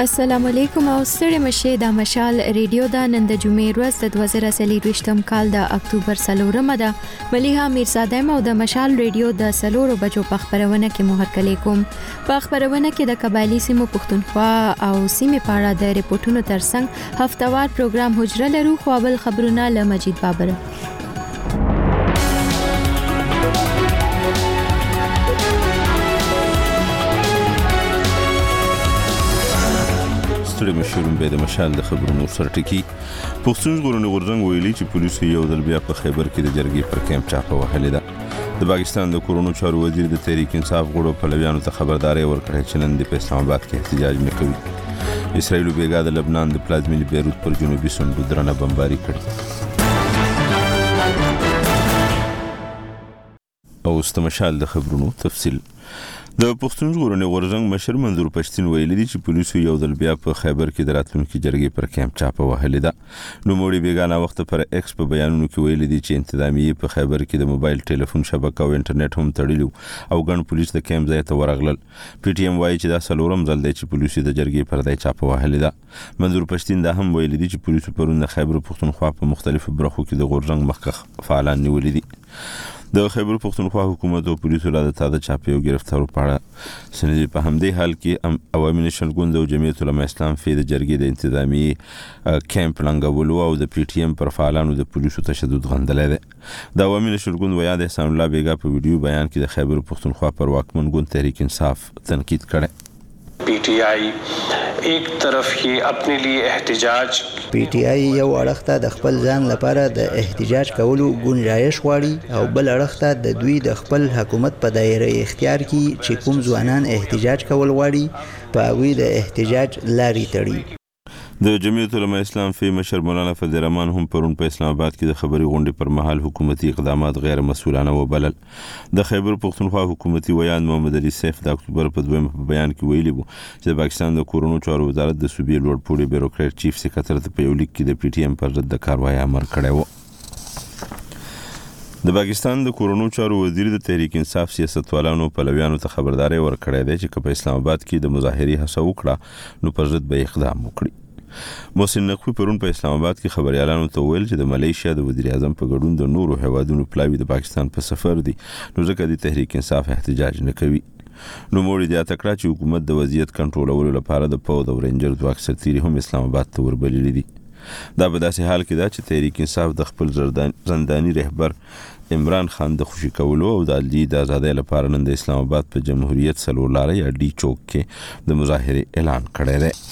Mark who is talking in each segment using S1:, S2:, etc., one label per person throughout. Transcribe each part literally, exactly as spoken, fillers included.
S1: السلام علیکم او ستړي مشه د مشال ریډیو دا نن د جمعې ورځ د دوه زره څلورویشتم کال د اکتوبر څلورمه ده. مليها میرزاده مو د مشال ریډیو د سلورو بجو په خبرونه کې مو هرکلی کوم. په خبرونه کې د قبایلی سیمو پښتونخوا او سیمې په اړه د ریپورتونو ترڅنګ هفتوار پروګرام حجره لرو. خو اول خبرونه له مجید بابر.
S2: ستړي مشرون به د مشال د خبرونو سره ټکی. پښتون ژغورنې غورځنګ ویلي چې پولیسو یو ځل بیا په خیبر کې د جرګې پر کیمپ چاپه وهلې ده. د پاکستان د کورونو چارو وزیر د تحریک انصاف غړو پلویانو ته خبرداري ورکړه چې نن د اسلام آباد کې احتجاج نه کوي. اسرائیل بیګا د لبنان د پلازمینې بیروت پر جنوبي سندو درنه بمباري کړې. او ست مشال د خبرونو تفصیل. د پښتون ژغورنې غورځنګ مشر منظور پښتين ویلي دي چې پولیسو یو ځل بیا په خیبر کې د راتلونکي جرګې پر کیمپ چاپه وهلې ده. نو موړي بیګانه وخت پر ایکس په بیانونو کې ویلي دي چې انتظامیه په خیبر کې د موبایل ټلیفون شبکه او انټرنیټ هم تړلو او ګڼ پولیس د کیمپ ځای ته ورغلل. پی ټی ایم وايي چې دا څلورم ځل دی چې پولیسو د جرګې پر ځای چاپه وهلې ده. منظور پښتين دا هم ویلي دي چې پولیسو پرون د خیبر پښتونخوا په مختلفو برخو کې د غورځنګ مخکخ فعالان نیولې دي. د خیبر پښتونخوا حکومت او پولیسو لا د تازه چاپه او گرفتارو پاړه سندې په همدې حال کې عوامي نشل ګوند او جمعیت العلماء اسلام فی د جرګې د انتظامی کیمپ لنګولو او د پی ټی ایم پر فعالانو د پولیسو تشدد غندلې ده. د عوامي نشل ګوند ویا د احسان الله بیګا په ویډیو بیان کې د خیبر پښتونخوا پر واکمن ګوند تحریک انصاف تنقید کړي.
S3: پی ٹی آئی ایک طرف یہ اپنے لیے احتجاج
S4: پی ټی آی یو اړخ ته د خپل ځان لپاره د احتجاج کولو گنجایش غواړي او بل اړخ ته د دوی د خپل حکومت په دایره اختیار کې چې کوم ځوانان احتجاج کول غواړي په هغوی د احتجاج لارې تړي.
S2: د جمعیت العلماء اسلام فی مشر مولانا فضل الرحمن هم پرون په اسلام آباد کې د خبري غونډې پر مهال حکومتي اقدامات غیر مسؤلانه وبلل. د خیبر پښتونخوا حکومتي ویان محمد علي سیف د اکتوبر په دویم بیان کې ویلي وو چې د پاکستان د کورونو چارو وزارت د صوبې لوړ پوړي بیوروکرات چیف سکرټر ته په یو لیک کې د پی ټی ایم پر ضد د کاروایی امر کړی وو. د پاکستان د کورونو چارو وزیر د تحریک انصاف سیاستوالانو پلویانو ته خبرداري ورکړې ده چې په اسلام آباد کې د مظاهرې هڅه وکړه نو پر ضد به اقدام وکړي. محسن نقوی پرون په اسلام آباد کې خبريالانو ته ویل چې د ملیشیا د وزیر اعظم په ګډون د نورو هیوادونو پلاوی د پاکستان په سفر دي نو ځکه د تحریک انصاف احتجاج نه کوي. نو موړي د اتکړه چې حکومت د وضعیت کنټرولولو لپاره د پاو د رینجر ځواک سرتیري هم اسلام آباد ته وربللي دي. دا په داسې حال کې دا چې تحریک انصاف د خپل زنداني رهبر عمران خان د خوشي کولو او د علي د آزادۍ لپاره نن د اسلام آباد په جمهوریت سلور لارې یا ډي چوک کې د مظاهره اعلان کړی دی.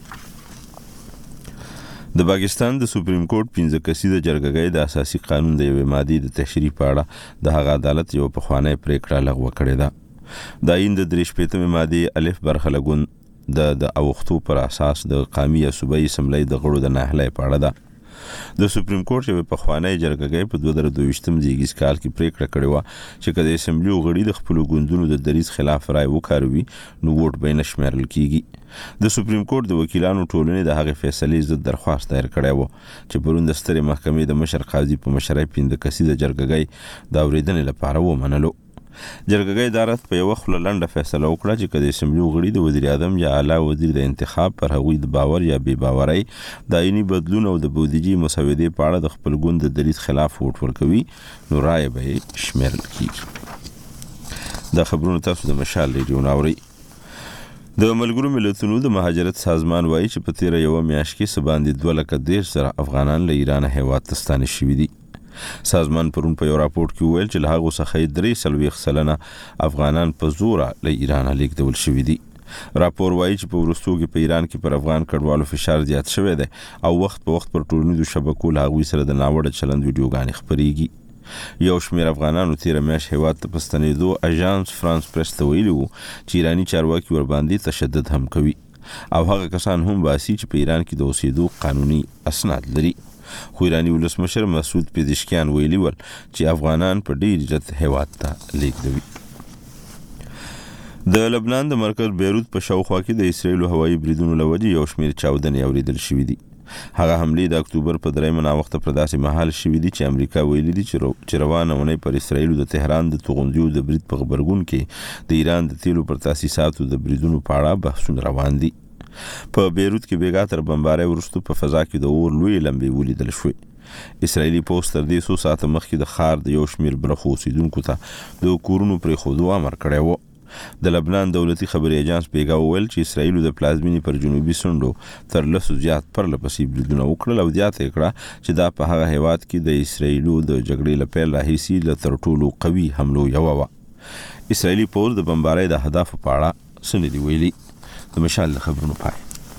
S2: د پاکستان د سپریم کورټ پنځه کسیزه جرګه د اساسي قانون د یوې ماده د تشریح په اړه د هغه عدالت یو پخوانی پریکړه لغوه کړې ده. د ایند د درې شپږمې ماده الف برخه لګون د د اوختو پر اساس د قومي یا صوبایي اسمبلی د غړو د نهلې په اړه ده. د سپریم کورټ یو پخوانی جرګه په دوه زره دوه زیږیز کال کې پریکړه کړې و چې کله اسمبلی غړي د خپل ګوندونو د دریز خلاف رائے وکاروي نو ووټ به نه شمیرل کیږي. د سپریم کورټ د وکیلانو ټولنې د هغې فیصلې ضد درخواست دایر کړی و چې پرون د سترې محکمې د مشر قاضي په مشرۍ پنځه کسیزه جرګه د اورېدنې لپاره ومنلو. جرګه ادارت په یو خپل لنډه فیصله وکړه چې کله اسمبلی غړي د وزیر اعظم یا اعلی وزیر د انتخاب پر هغوی د باور یا بې باورۍ د عیني بدلون او د بودیجې مسودې په اړه د خپل ګوند د دریځ خلاف ووټ ورکوي نو رایه به شمیرل کیږي. دا خبرونه تاسو د مشال ریډیو ناوري. د ملګرو ملتونو د مهاجرت سازمان وایي چې په تیره یوه میاشت کې څه باندې دوه لکه دېرش زره افغانان له ایران هیواد ته ستانه شوي دي. سازمان پرون په یو راپورټ کې ویل چې له هغو څخه درې څلوېښت سلنه افغانان په زوره له ایران لیږدول شوي دي. راپور وایي چې په وروستو کې په ایران کې پر افغان کډوالو فشار زیات شوی دی او وخت په وخت پر ټولنیزو شبکو له هغوی سره د ناوړه چلند ویډیوګانې خپرېږي. یو شمېر افغانانو تیره میاشت هیواد ته په ستنېدو اژانس فرانس پریس ته ویلي وو چې ایراني چارواکي ورباندې تشدد هم کوي او هغه کسان هم باسي چې په ایران کې د اوسېدو قانوني اسناد لري. خو ایرانی ولسمشر مسعود پزشکیان ویلي ول چې افغانان په ډېر جت هیواد ته لیږدوي. د لبنان د مرکز بیروت په شاوخوا کې د اسرائیل هوایي بریدونو له وجې یو شمېر چاودنې اورېدل شوي دي. هغه حملې د اکتوبر په دریمه ناوخته پر داسې مهال شوي دي چې امریکا ویلي دي چې روانه اونۍ پر اسرائیلو د تهران د توغندیو د برید په غبرګون کې د ایران د تیلو پر تاسیساتو د بریدونو په اړه بحثونه روان دي. په بیروت کې بیګا تر بمبارۍ وروسته په فضا کې د اور لوی لمبې ولیدل شوې. اسرائیلي پوسټ تر دې څو ساعته مخکې د ښار د یو شمېر برخو اوسیدونکو ته د کورونو پرېښودو امر کړی و. د لبنان دولتي خبري ایجانس بیګا وویل چې اسرائیل د پلازمینې پر جنوبي سندو تر لسو زیات پرلپسې بریدونه وکړل او زیاته کړه چې دا په هغه هیواد کې د اسرائیل د جګړې له پیل راهیسې له تر ټولو قوي حملو یوه وه. اسرائیلي پوځ د بمبارۍ د اهدافو په اړه څه نه دي ویلي. د مشال د خبرونو پای.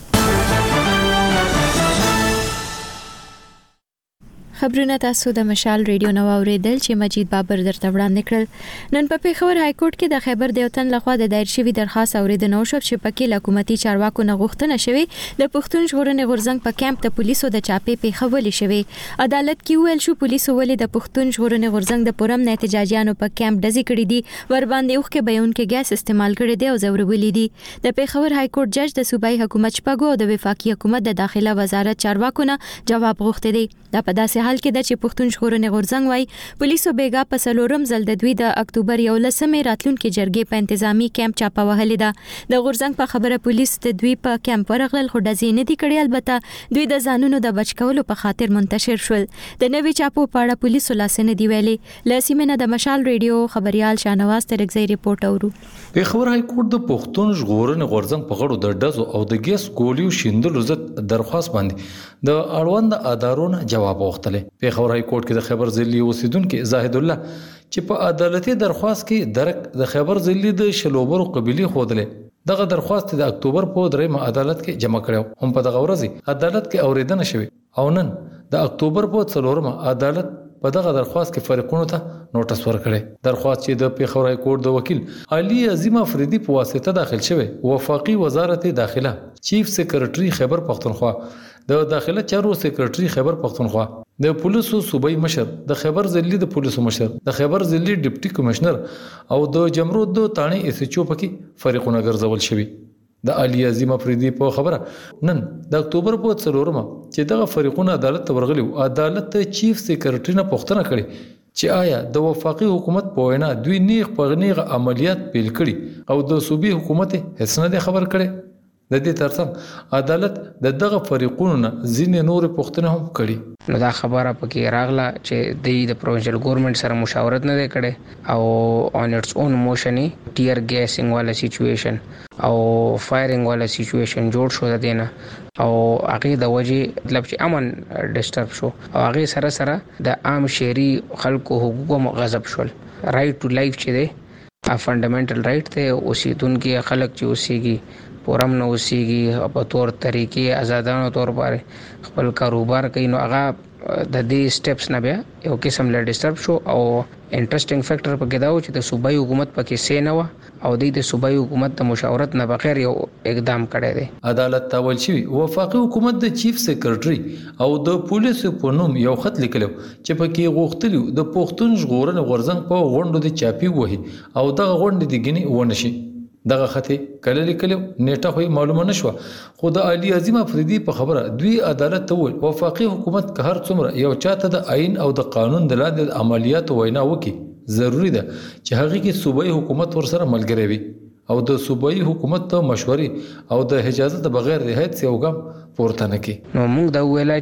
S1: خبرونه تاسو د مشال ریډیو نو اوریدل چې مجید بابر درته وړاندې کړل. نن په پیښور های کورټ کې د خیبر دیوتن لخوا د دایر شوی درخواست اوریدنه وشو چې پکې له حکومتي چارواکو نه غوښتنه شوې د پښتون ژغورنې غورځنګ په کیمپ د پولیسو د چاپې پیښولې شوې. عدالت کې ویل شو پولیسو ولې د پښتون ژغورنې غورځنګ د پورم نه احتجاجیانو په کیمپ ډزې کړې دي ور باندې اوخ کې بیان کې ګیس استعمال کړي دي او زورولې دي. د پیښور های کورټ جج د صوبایي حکومت شپږو او د وفاقي حکومت د داخله وزارت چارواکو نه جواب غوښته دي. دا په داسې حال کې د چې پښتون ژغورنې غورځنګ وای پولیسو بیګا په سلورم ځل د دوی د اکتوبر یولسمې راتلونکي جرګې په انتظامی کیمپ چاپه وهلې ده. د غورځنګ په خبره پولیس د دوی په کیمپ ورغلل خو ډزې نه دي کړې. البته دوی د ځانونو د بچ کولو په خاطر منتشر شول. د نوې چاپو په اړه پولیسو لاسنه دی ویلي. لاسمنه د مشال ریډیو خبريال شاهنواز ترګزی ریپورت اورو.
S5: پیښور های کورټ د پښتون ژغورنې غورځنګ په غړو د ډزو او د ګیس ګولیو شیندلو ضد درخواست باندې د اړوند ادارونو جواب وغوښتل. پیښور های کورټ کې د خیبر ضلعي اوسیدونکو زاهد الله چې په عدالتي درخواست کې درک د خیبر ضلعي د شلوبر قبيله خودلې دغه درخواست د اکتوبر په درېم عدالت کې جمع کړو. هم په دغه ورځ عدالت کې اوریدنه شوه او نن د اکتوبر په څلورم عدالت په دغه درخواست کې فریقونو ته نوټس ورکړي. درخواست چې د پیښور های کورټ د وکیل علي عظیم افریدي په واسطه داخل شوه. وفاقي وزارت داخله چیف سیکریټري خیبر پختونخوا د داخله چارو سیکریټري خیبر پختونخوا د پولیسو صوبایي مشر د خیبر ضلعي د پولیسو مشر د خیبر ضلعي ډیپټي کمشنر او د جمرود د تانی اس ایچ او پکې فریقونه ګرځول شوي. د علي عظیم افریدي په خبره نن د اکتوبر په څلورمه چې دغه فریقونه عدالت ته ورغلي عدالت ته چیف سیکریټري نه پوښتنه کړې چې آیا د وفاقي حکومت په وینا دوی نیغ په نیغ عملیات پیل کړي او د صوبایي حکومت هیڅ نه خبر کړي. د دې ترڅنګ عدالت د دغه فریقونو نه ځینې نور پوښتنه هم کړي.
S6: نو دا خبره پکې راغله چې د پروینشل ګورنمنت سره مشاورت نه کړي او اون اټس اون موشن ټیر ګیسینګ والا سچويشن او فایرینګ والا سچويشن جوړ شو د دینه او هغه د وجې مطلب چې امن ډیسټرب شو او هغه سره سره د عام شهري خلکو حقوقو غصب شول. رائټ ټو لایف چې دی ا فندامنټل رائټ ته اوسیدونکو خلک چې اوسېږي پورم نو اوسېږي په تور طریقې آزادانو تور باندې خپل کاروبار کوي. نو هغه د دې سټیپس نه بیا یو قسم له ډیسټرب شو او انټرېسټینګ فیکٹر پکې دا و چې د صوبایي حکومت پکې سې نه و او د صوبایي حکومت د مشاورت نه بغیر یو اقدام کړی دی.
S5: عدالت تاول شوی وفاقي حکومت د چیف سیکریټري او د پولیسو په نوم یو خط لیکلو چې پکې غوښتلی د پښتون ژغورنې غورځنګ په غونډو د چاپی وهي او دغه غونډې د ګنې ونشي. دغه خطي کله لیکلو نیټه خو معلومه نشوه خو د علي عظیم افریدي په خبره دوی عدالت ته وویل وفاقي حکومت که هر څومره یو چاته د آئین او د قانون د لاندې د عملیاتو وینا وکړي ضروری ده چې هغه کې صوبایي حکومت ورسره ملګری وي او د صوبایي حکومت ته مشورې او د اجازه بغیر د هیڅ یو ګام پورته نه کی.
S6: نو موږ دا ویلا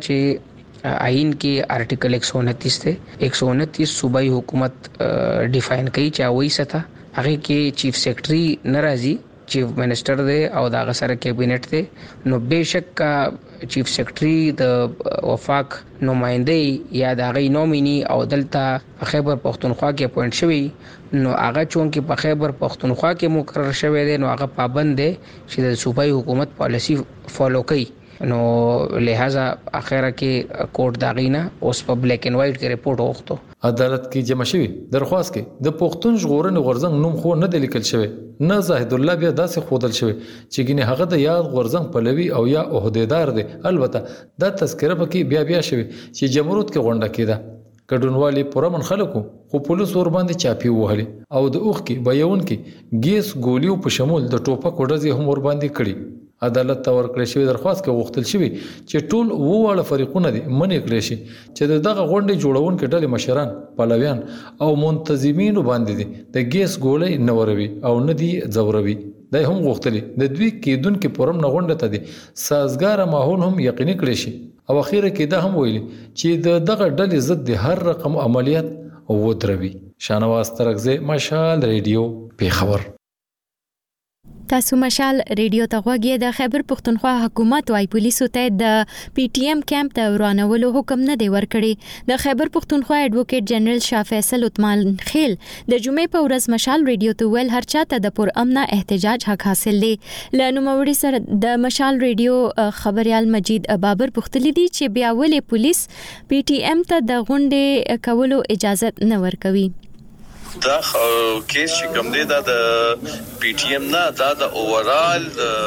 S6: چې آئین کې آرټیکل ایک سو انتیس ته ایک سو انتیس صوبایي حکومت ډیفاین کوي چې وایي ستا هغه کې چیف سیکریټري ناراضي چیف منسٹر دی او دا غسر کابینټ دی. نو بهشک چیف سیکریټري د وفاق نمائنده یا د غي نومینی او دلته خیبر پختونخوا کې اپوینټ شوی نو هغه چون کې په خیبر پختونخوا کې مقرر شوی دی نو هغه پابند دی چې د صوبایي حکومت پالیسی فالو کوي. نو لہذا اخره کې کورټ داغینا اوس په بلیک اینڈ وایټ کې رپورټ وغوښتو.
S5: عدالت کې جمع شوی درخواست کې د پښتون ژغورنې غورځنګ نوم خو نه د لیکل شوی نه زاهد الله بیا داسې خودل شوی چې ګینه هغه د یاد غورځنګ پلوي او یا عہدیدار دی. البته دا تذکره پکې بیا بیا شوی چې جمهوریت کې غونډه کېده کډونوالي پرمن خلکو خو پولیس ور باندې چاپی وهلي او د اوخ کې بیاون کې ګیس ګولیو په شمول د ټوپک وډزي هم ور باندې کړي. عدالت ته ورکړی شوی درخواست کې غوښتل شوی چې ټول وواړه فریقونه دي منې کړی شي چې دغه غونډې جوړونکو ډلې مشران پلویان او منتظمین باندې دي د ګیس ګولې نوروي او نه دي زوروي. د هم غوښتلې د دوی کېدون کې پرم نغونډه ته دي سازګار ماحول هم یقیني کړی شي او اخیره کې دا هم ویلي چې د دغه ډلې ضد د هر رقم عملیات ودروي. شانواز ترغزه مشال ریډیو پیښور.
S1: تاسو مشال ریډیو ته غوږی د خیبر پختونخوا حکومت وايي پولیسو ته د پی ټی ایم کیمپ ته ورانولو حکم نه دی ورکړی. د خیبر پختونخوا ایڈوکیټ جنرال شاه فیصل عثمان خیل د جمعې په ورځ مشال ریډیو ته ویل هر چاته د پر امن احتجاج حق حاصل دی. له نوموړي سره د مشال ریډیو خبريال مجید بابر پختلی دی چې بیا ولې پولیس پی ټی ایم ته د غونډې کولو اجازه نه ورکوي.
S7: دا کیس چې کوم دی دا د پی ټی ایم نه دا د اوورال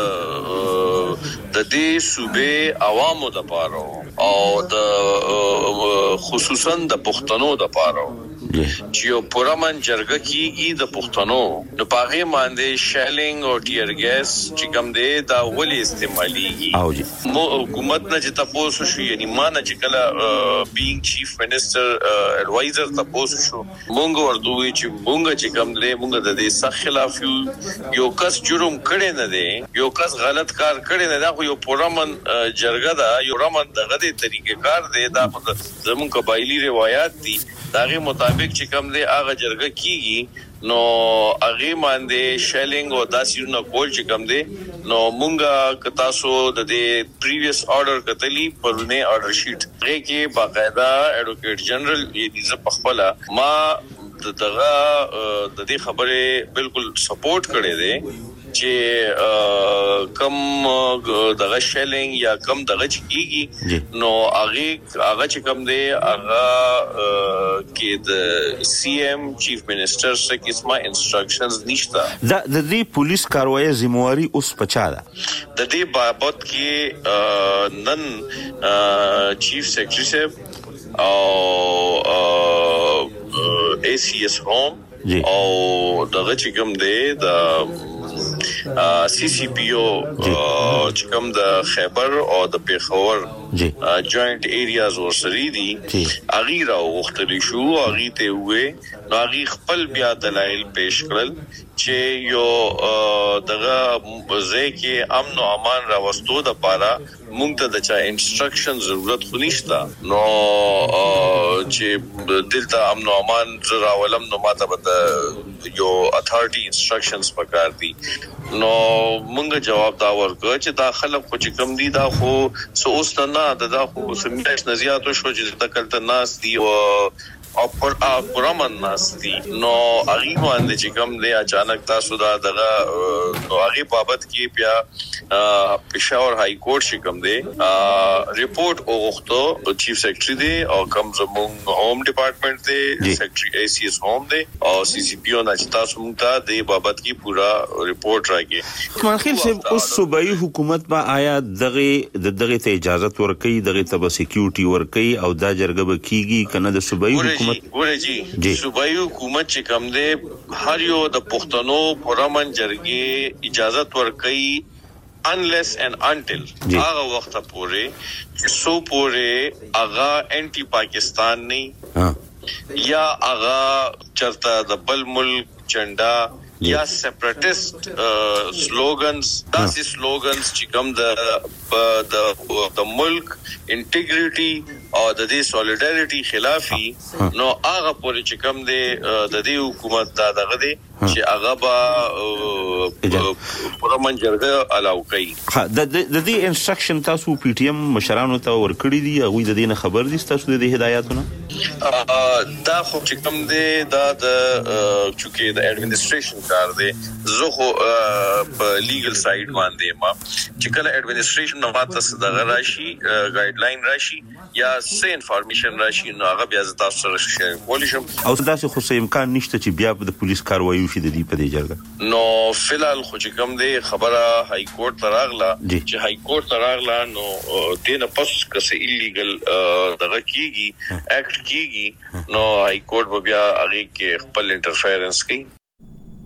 S7: د دې صوبې عوامو د پاره او د خصوصا د پښتنو د پاره چې یو پرمن جرګه کیږي د پښتنو نو پاغه باندې شیلینګ او ټیر ګیس چې کوم دی دا ولې استعماليږي. مو حکومت نه چې تاسو شو یعنی ما نه چې کله بینګ چیف منسٹر ایڈوایزر تاسو شو مونږ ورته چې مونږ چې کوم دی مونږ د دې سخت خلاف یو یو کس جرم کړي نه دی یو کس غلط کار کړي نه دا خو یو پرمن جرګه دا یو رمن دغه طریقې کار دی دا زموږ قبایلی روایت دي داغه مطابق چې کوم دی هغه جرګه کیږي نو هغه باندې شیلینګ او داسې نو کول چې کوم دی نو مونږه ک تاسو د دې پریویس آرډر کتلی پرونه آرډر شیټ هغه کې باقاعده ایڈوکیټ جنرال یې د پخپلا ما دغه د دې خبره بالکل سپورټ کړي دي چې کم دغه شیلینګ یا کم دغه چکیږي نو هغه هغه چې کم دی هغه کې د سی ایم چیف منسٹر سره کیسما انسټرکشنز نشته.
S2: دا د دې پولیس کاروایی ذمہواری اوس پچا ده
S7: د دې بابت کې نن چیف سیکرټری صاحب او اے سی ایس ہوم او دغه چې کوم دی د سی سی پی او چې کوم د خیبر او د پیښور جوائنٹ ایریاز ورسري دي اغي را وختلی شو اغي ته وې نو اغي خپل بیا دلایل پیش کړل چې یو دغه ځکه امن او امان راوستو د پاره مونږ ته د چا انسټرکشن ضرورت خو نشته نو چې دلته امن او امان راولم نو ماته به یو اتھارټي انسټرکشنز پکار دي نو مونږ جواب دا ورکړ چې دا خلک خو چې کم دي دا خو سوس نه دا خو سمېش نزياتو شو چې د کلته ناس دي او او پر پرمن ناستی نو اغي باندې چې کوم دی اچانک تاسو دا دغه نو اغي بابت کې بیا پېښور های کورټ چې کوم دی ریپورت اوغختو چیف سیکرټری دی او کوم زموږ هوم ډپارټمنټ دی سیکرټری ای سی ایس هوم دی او سی سی پی او نه تاسو موږ ته د بابت کې پورا ریپورت راکې.
S2: مانخیل صاحب اوس صوبایي حکومت با آیا دغه د دغه ته اجازه ورکړي دغه ته سکیورټي ورکړي او دا جرګه به کیږي کنه د صوبایي حکومت
S7: ګوره جی صوبایي حکومت چې کوم دی هر یو د پښتنو پرمن جرګې اجازه ورکړي unless and until هغه وخت پورې چې سو پورې هغه انټي پاکستان نه یا هغه چرته د بل ملک چندا یا سیپریټیسټ سلوګنز داسې سلوګنز چې کوم د د د ملک انټیګریټي او د دې سولیډریټي خلافي نو هغه پورې چې کوم دی د دې حکومت دا دغه دی چې هغه با پرمن جرګه الاو کوي.
S2: د دې انسټرکشن تاسو پی ټی ایم مشرانو ته ورکړی دي هغه د دې نه خبر دي تاسو د دې هدایتونه
S7: دا خو چې کوم دی دا د چونکه د ایڈمنسټریشن کار دی زه خو په لیګل سایډ باندې ما چې کله ایڈمنسټریشن نو ماته دغه راشي ګایډ لاین راشي یا سه انفارمیشن راشي نو هغه بیا تاسو سره شیر کولی شم
S2: او تاسو خو سه امکان نشته چې بیا د پولیس کاروایی وشي د دې په دې جرګه
S7: نو فلال خو چې کوم دی خبره های کورټ تراغلا چې های کورټ تراغلا نو دینه پس کسه ایلیګل دغه کیږي اکټ کیږي نو های کورټ بیا هغه کې خپل انټرفیرنس کوي.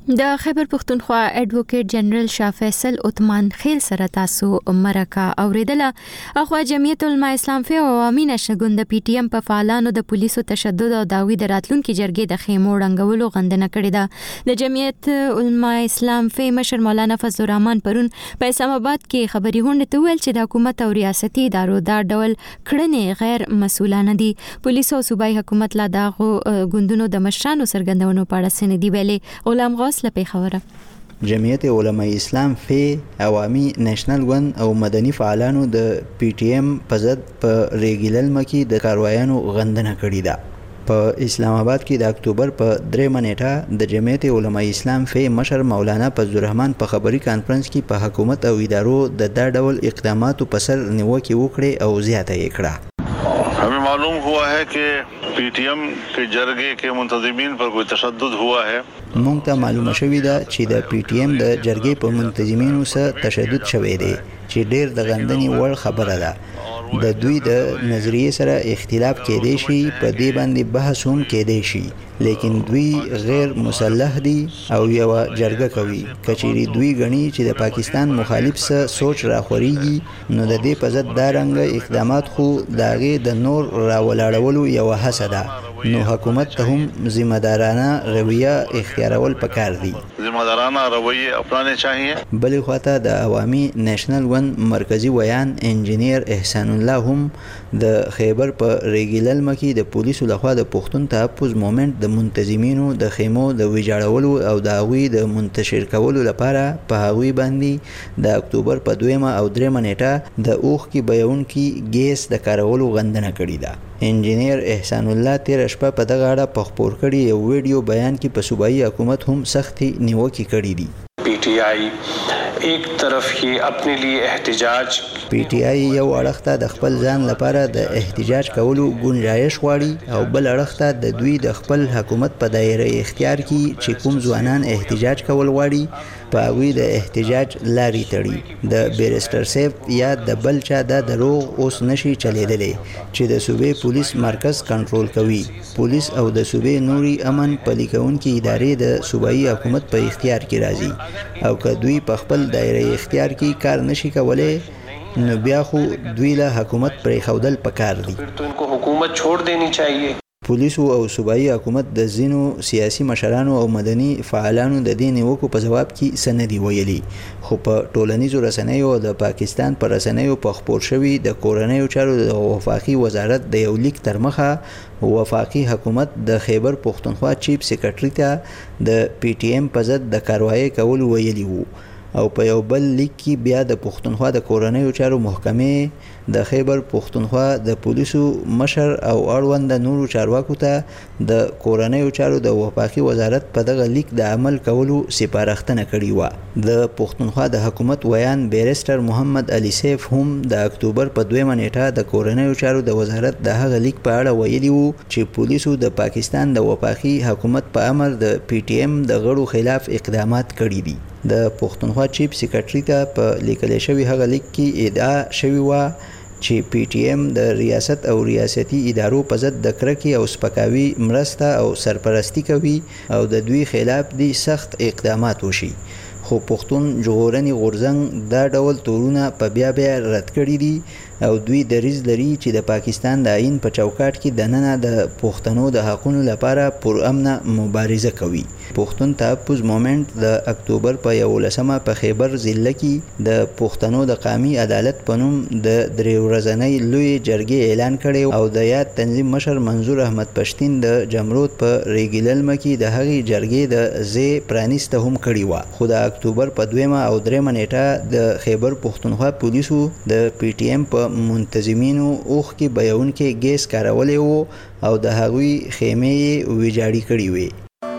S1: د خیبر پختونخوا ایڈوکیټ جنرال شاه فیصل عثمان خیل سره تاسو مرکه اوریدله. اخوا جمعیت علماء اسلام فی او عوامي نشګوند د پی ټی ایم په فعالانو د پولیسو تشدد او داوی د راتلونکو جرګې د خیمو رنګولو غندنه کړې ده. د جمعیت علماء اسلام فی مشر مولانا فضل الرحمن پرون په اسلام آباد کې خبري غونډه ته ویل چې د حکومت او ریاستي ادارو دا ډول کړنې غیر مسؤلانه دي. پولیس او صوبایي حکومت لا دغه ګوندونو د مشرانو سرګندونو په اړه سندې ویلې. غلام غوث لپاره خبره.
S4: جمعیت علماء اسلام فی عوامي نېشنل ون او مدني فعالانو د پی ټی ایم په ضد په ریګیلل مکی د کاروایانو غندنه کړې ده. په اسلام آباد کې د اکتوبر په درېمه نیټه د جمعیت علماء اسلام فی مشر مولانا فضل الرحمن په خبري کانفرنس کې په حکومت او ادارو د دا ډول اقداماتو په سر نیوکه وکړه او زیاته یې کړه.
S8: हमें मालूम हुआ है कि पीटीएम के जरगे के मुंतजिमीन पर कोई तशद्दुद हुआ है.
S4: مونږ ته معلومه شوې ده چې د پی ټی ایم د جرګې په منتظمینو سره تشدد شوی دی چې ډېر د غندنې وړ خبره ده. د دوی د نظریې سره اختلاف کېدای شي، په دې باندې بحث هم کېدای شي، لیکن دوی غیر مسلح دي او یو جرګه کوي. کچېری دوی غني چې د پاکستان مخالف سره سوچ راخوريږي نو د دې په ضد دا رنګ اقدامات خو داغه د نور راولاړولو یو هڅه ده. نو حکومت ته هم ذمہ دارانه رویه اختیارول پکار دي.
S8: ذمہ دارانه رویه اپنانے چاہیے.
S4: بلې خواته د عوامي نېشنل ون مرکزی ویان انجینیر احسان الله هم د خیبر په ریګیلل مکی د پولیسو لخوا د پښتون تحفظ مومنت د منتظمینو د خیمو د ویجاړولو او د هغوی د منتشر کولو لپاره په هغوی باندې د اکتوبر په دویمه او دریمه نیټه د اوخ کې بیونکي ګیس د کارولو غندنه کړې ده. انجینیر احسان الله تیر شپه په دغه اړه په خپور کړي یو ویډیو بیان کې په صوبایي حکومت هم سختي نیوکه کړې دي.
S3: پی ٹی آئی ایک طرف یہ اپنے لیے احتجاج
S4: پی ټی آی یو اړخ ته د خپل ځان لپاره د احتجاج کولو گنجایش غواړي او بل اړخ ته د دوی د خپل حکومت په دایره اختیار کې چې کوم ځوانان احتجاج کول غواړي په هغوی د احتجاج لارې تړي. د بیرسټر سیف یا د بل چا د دروغ اوس نشي چلیدلی چې د صوبې پولیس مرکز کنټرول کوي. پولیس او د صوبې نوري امن پلي کوونکي ادارې د صوبایي حکومت په اختیار کې راځي او که دوی په خپل دایره اختیار کې کار نشي کولای نو بیا خو دوی له حکومت پرې خودل پکار دي.
S3: تو ان کو حکومت چھوڑ دینی چاہیے.
S4: پولیسو او صوبایي حکومت د ځینو سیاسي مشرانو او مدني فعالانو د دې نیوکو په جواب کې سندې ویلي، خو په ټولنیزو رسنیو او د پاکستان پر رسنیو په خپور شوي د کورنیو چارو د وفاقي وزارت د یو لیک تر مخه وفاقي حکومت د خیبر پختونخوا چیف سیکرټري ته د پی ټی ایم په ضد د کاروایی کول ویلي وو او په یو بل لیک کې بیا د پښتونخوا د کورنیو چارو محکمې د خیبر پښتونخوا د پولیسو مشر او اړوند نورو چارواکو ته د کورنیو چارو د وفاقي وزارت په دغه لیک د عمل کولو سپارښتنه کړې وه. د پښتونخوا د حکومت ویان بیرسټر محمد علي سیف هم د اکتوبر په دویمه نیټه د کورنیو چارو د وزارت د هغه لیک په اړه ویلي وو چې پولیسو د پاکستان د وفاقي حکومت په امر د پی ټی ایم د غړو خلاف اقدامات کړي دي. د پښتونخوا چیف سیکرټري ته په لیکل شوی هغه لیک کې ادعا شوی و چې پی ټی ایم د ریاست او ریاستي ادارو په ضد د کرکې او سپکاوي مرسته او سرپرستی کوي او د دوی خلاف دي سخت اقدامات وشي. خو پښتون ژغورنې غورځنګ دا ډول تورونه په بیا بیا رد کړي دي او دوی دریځ لري چې د پاکستان د آئین په چوکاټ کې دننه د پښتنو د حقونو لپاره پرامنه مبارزه کوي. پښتون تحفظ مومنت د اکتوبر په یولسمه په خیبر ضلع کې د پښتنو د قومي عدالت په نوم د درې ورځنۍ لوی جرګې اعلان کړی او د یاد تنظیم مشر منظور احمد پښتین د جمرود په ریګیلل مکی د هغې جرګې د زی پرانیسته هم کړی و. خو د اکتوبر په دویمه او دریمه نیټه د خیبر پښتونخوا پولیسو د پی ټی ایم په منتظمینو اوخ کې بیونکي ګیس کارولی وو او د هغوی خیمې یې ویجاړې کړې وې.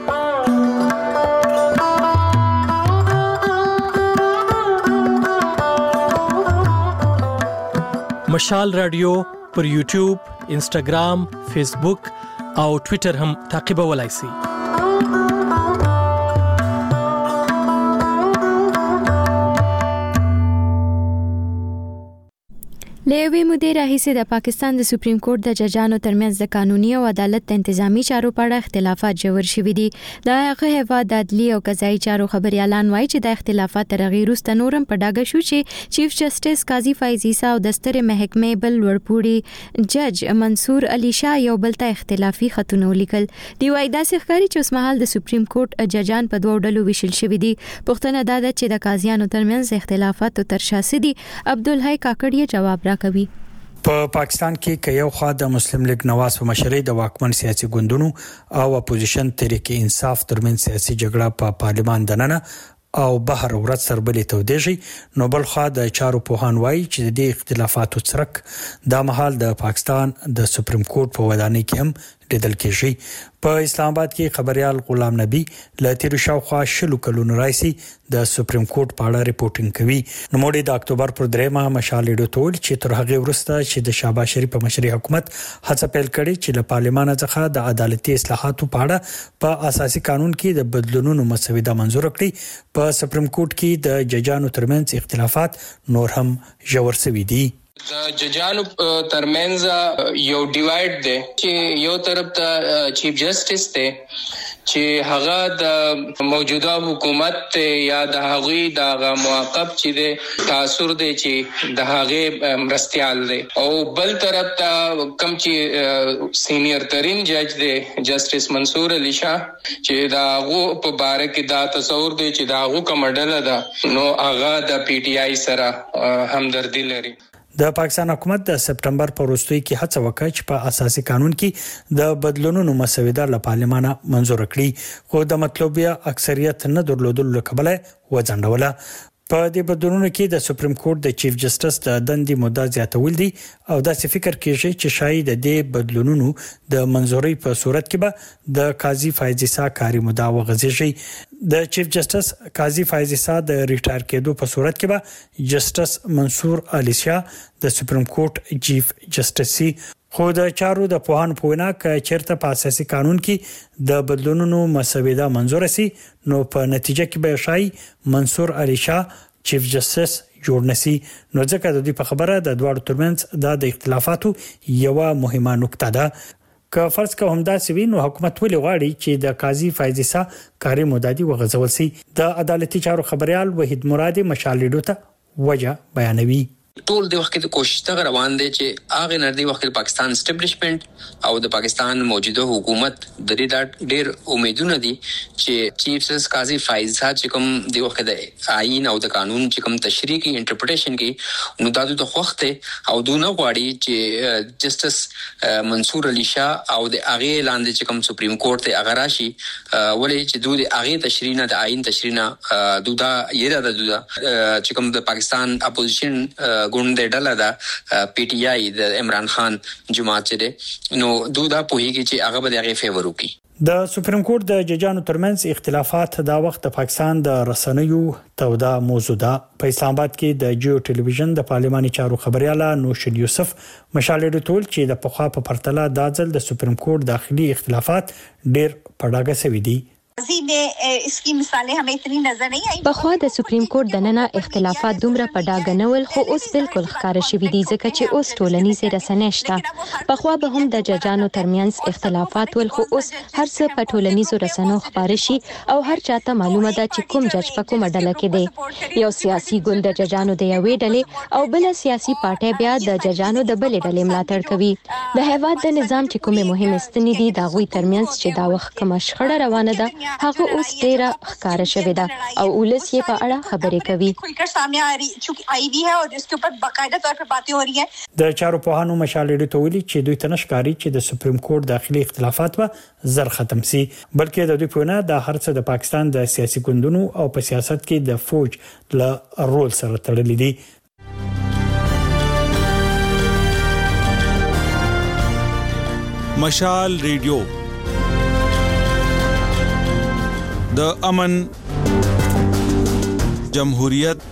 S9: مشال رادیو پر یوټیوب، انسټاګرام، فیسبوک او ټویټر هم تعقیبولای شئ.
S1: لوی مودې راهیسې د پاکستان د سپریم کورټ د ججانو ترمنځ د قانوني او عدالت د تنظیمي چارو په اړه اختلافات جوړ شوي دي. د هغه هیواد د عدلي او قضایي چارو خبريالان وایي چې د اختلافات تر هغې وروسته نورم په ډاګه شو چې چیف جسټس قاضي فایز عیسی او د سترې محکمې بل لوړپوړي جج منصور علي شاه یو بل ته اختلافي خطونه ولیکل. دی وایي داسې ښکاري چې اوسمهال د سپریم کورټ ججان په دوه ډلو ویشل شوي دي. پوښتنه دا ده چې د قاضیانو ترمنځ اختلافات تر شا څه دي. عبدالحی کاکړ جواب راکوي.
S10: په پاکستان کې که یو خوا د مسلم لیگ نواز په مشرۍ د واکمن سیاسي ګوندونو او اپوزیشن تحریک انصاف ترمنځ سیاسي جګړه په پارلمان دننه او بهر ورځ سربلې تودېږي، نو بل خوا د چارو پوهان وایي چې د دې اختلافاتو څرک دا مهال د پاکستان د سپریم کورټ په ودانۍ کې هم لیدل کېږي. په اسلام آباد کې خبريال غلام نبی له تیر شاوخوا شلو کلونو راځي د سپریم کورټ په اړه ریپورتینګ کوي. نو موږ د اکتوبر پر دریمه مشال لیدو ټول چې تر هغه وروسته چې د شهباز شریف په مشرۍ حکومت هڅه پیل کړې چې له پارلمان څخه د عدالتي اصلاحاتو په اړه په اساسي قانون کې د بدلونونو مسوده منزور کړي، په سپریم کورټ کې د ججانو ترمنځ اختلافات نور هم ژور شوي دي.
S6: د ججانو ترمنځ یو ډیوایډ دی چې یو طرف ته چیف جسټس دی چې هغه د موجوده حکومت یا د هغوی د موقف چې دی تاثر دی چې د هغه مرستيال دی، او بل طرف ته کم چې سینیئر ترین جج دی جسټس منصور علي شاه چې دا هغه په باره کې دا تصور دی چې دا هغه کوم ډله ده نو هغه د پی ټی آی سره همدردي لري.
S10: د پاکستان حکومت د سپټمبر په وروستۍ کې هڅه وکړه چې په اساسي قانون کې د بدلونونو مسوده له پارلمانه منزور کړي، خو د مطلوبه اکثریت نه درلودلو له کبله وځنډوله. په دې بدلونونو کې د سپریم کورټ د چیف جسټس د دندې مدعا زیاتول دي او داسې فکر کېږي چې شاید د دې بدلونونو د منزوري په صورت کې به د قاضي فایز عیسی کاری مدعا وغځيږي. د چیف جسټس قاضي فایز عیسی د ریټایر کېدو په صورت کې به جسټس منصور علي شاه د سپریم کورټ چیف جسټس سي. خو د چارو د پوهان په وینا کې چیرته په اساسي قانون کې د بدلونونو مسوده منزور سي نو په نتیجه کې به شای منصور علي شاه چیف جسټس جوړ نسی. نو ځکه د دې په خبره د دوه ترمنځ د اختلافاتو یو مهمه نقطه ده. که فرض کوم دا سوي نو حکومت ولې غواړي چې د قاضي فایز عیسی کاری مدعي وغځول سي. د عدالتي چارو خبريال وحید مرادي مشالېدو ته وجه بیانوي.
S11: ټول د وخت د کوشش ته روان دي چې هغه نردي وخت د پاکستان اسټابلیشمنت او د پاکستان موجوده حکومت د دې د ډېر امیدونه دي چې چیف جسټس قاضي فایز صاحب چې کوم د وخت د آئین او د قانون چې کوم تشریح کی انټرپریټیشن کی نو د وخت او دونه غواړي چې جسټس منصور علي شاه او د هغه لاندې چې کوم سپریم کورټ ته هغه راشي ولې چې دوی هغه تشریح نه د آئین تشریح نه دودا یره د دودا چې کوم د پاکستان اپوزیشن ګوند ډله دا پی ټی آی د عمران خان جماعت چې نو دودا پوهیږي چې هغه به هغه فیور وکړي.
S10: د سپریم کورټ د ججانو ترمنځ اختلافات دا وخت د پاکستان د رسنیو تودا موضوع ده. په اسلام آباد کې د جیو ټلویزیون د پارلماني چارو خبرياله نوشل یوسف مشالې ټول چې د پخوا په پرتله د ځل د سپریم کورټ داخلي اختلافات ډېر پړاګه سوي دي.
S12: इसकी मिसालें हमें इतनी नजर नहीं आई.
S1: بخوا د سپریم کورټ د نننه اختلافات دومره په ډاګه نه ول، خو اوس بالکل ښکار شوي دي ځکه چې اوس ټولنیزې رسنۍ شته. بخوا به هم د ججانو ترمنځ اختلافات ول، خو اوس هر څه په ټولنیزو رسنیو خبر شي او هر چاته معلومه ده چې کوم جج په کومه ډله کې دی. یو سیاسي ګوند د ججانو د یوې ډلې او بل سیاسي پارټي بیا د ججانو د بلې ډلې ملاتړ کوي. د هیواد د نظام چې کومه مهمه ستنې دي دا غوي ترمنځ چې دا وخت کوم شخړه روانه ده هغه اوس ډیره ښکار شوې ده او ولس یې په اړه خبرې کوي.
S10: د چارو پوهانو مشالې ټولې چې دوی تنه ښکاری چې د سپریم کورټ داخلي اختلافات به زر ختم سي، بلکې د دوی په نه د هر څه د پاکستان د سیاسي ګوندونو او په سیاست کې د فوج له رول سره تړلې دي.
S13: مشال ریډیو د امن، جمهوریت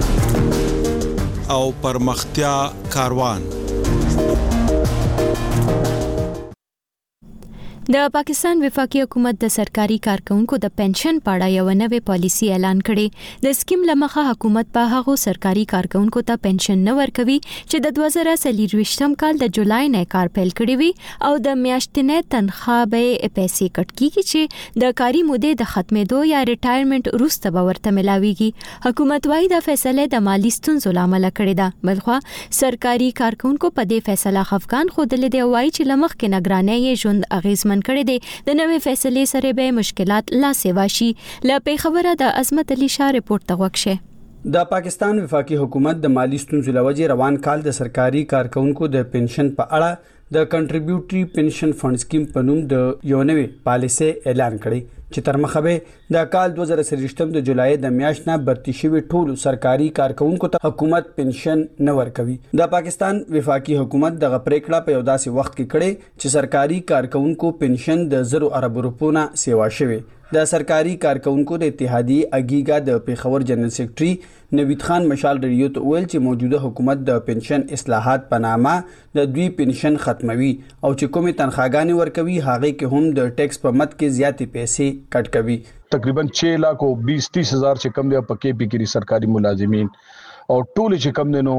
S13: او پرمختیا کاروان.
S1: د پاکستان وفاقي حکومت د سرکاري کارکونکو د پنشن په اړه یو نوې پالیسی اعلان کړي. د سکیم لمخه حکومت په هغو سرکاري کارکونکو ته پنشن نه ورکوي چې د دوه زره څلرویشتم کال د جولای نه کار پیل کړی وي او د میاشتنې تنخواه به پیسې کټ کیږي چې د کاري مودې د ختمېدو یا ریټایرمنټ وروسته به ورته ملاويږي. حکومت وايي د فیصله د مالی ستونزو لامل کړی ده. بلخوا سرکاري کارکونکو په دې فیصله خفقان خودلې دی وایي چې لمخ کې نگرانۍ یې ژوند اغیزمن کړی دی. د نوې فیصلې سره به مشکلات لا سیوا شي. ل خبره د عظمت علي شاه رپورت تغوښه.
S14: د پاکستان وفاقي حکومت د مالی ستونزو لوجې روان کال د سرکاري کارکونکو د پنشن په اړه د کنټریبیوټري پنشن فند سکیم په نوم د یو نوې پالیسي اعلان کړی چې تر مخه به د کال دوه زره څلرویشتم د جولای د میاشت نه برتی شوی ټول سرکاري کارکونکو ته حکومت پنشن نه ورکوي. د پاکستان وفاقي حکومت دغه پریکړه په یو داسې وخت کې کړې چې سرکاري کارکونکو پنشن د زرو ارب روپو نه سیوا شوی. د سرکاري کارکونکو د اتحادیې اګیګا د پیښور جنرال سیکریټري نوید خان مشال ریډیو ته ویل چې موجوده حکومت د پنشن اصلاحات په نامه د دوی پنشن ختموي او چې کومې تنخواګانې ورکوي هغه کې هم د ټیکس په مد کې زیاتې پیسې کټ کوي.
S15: تقریبا छह लाख او बीस तीस हजार چې کم دی په کې پی کې سرکاري ملازمین او ټول چې کم دي نو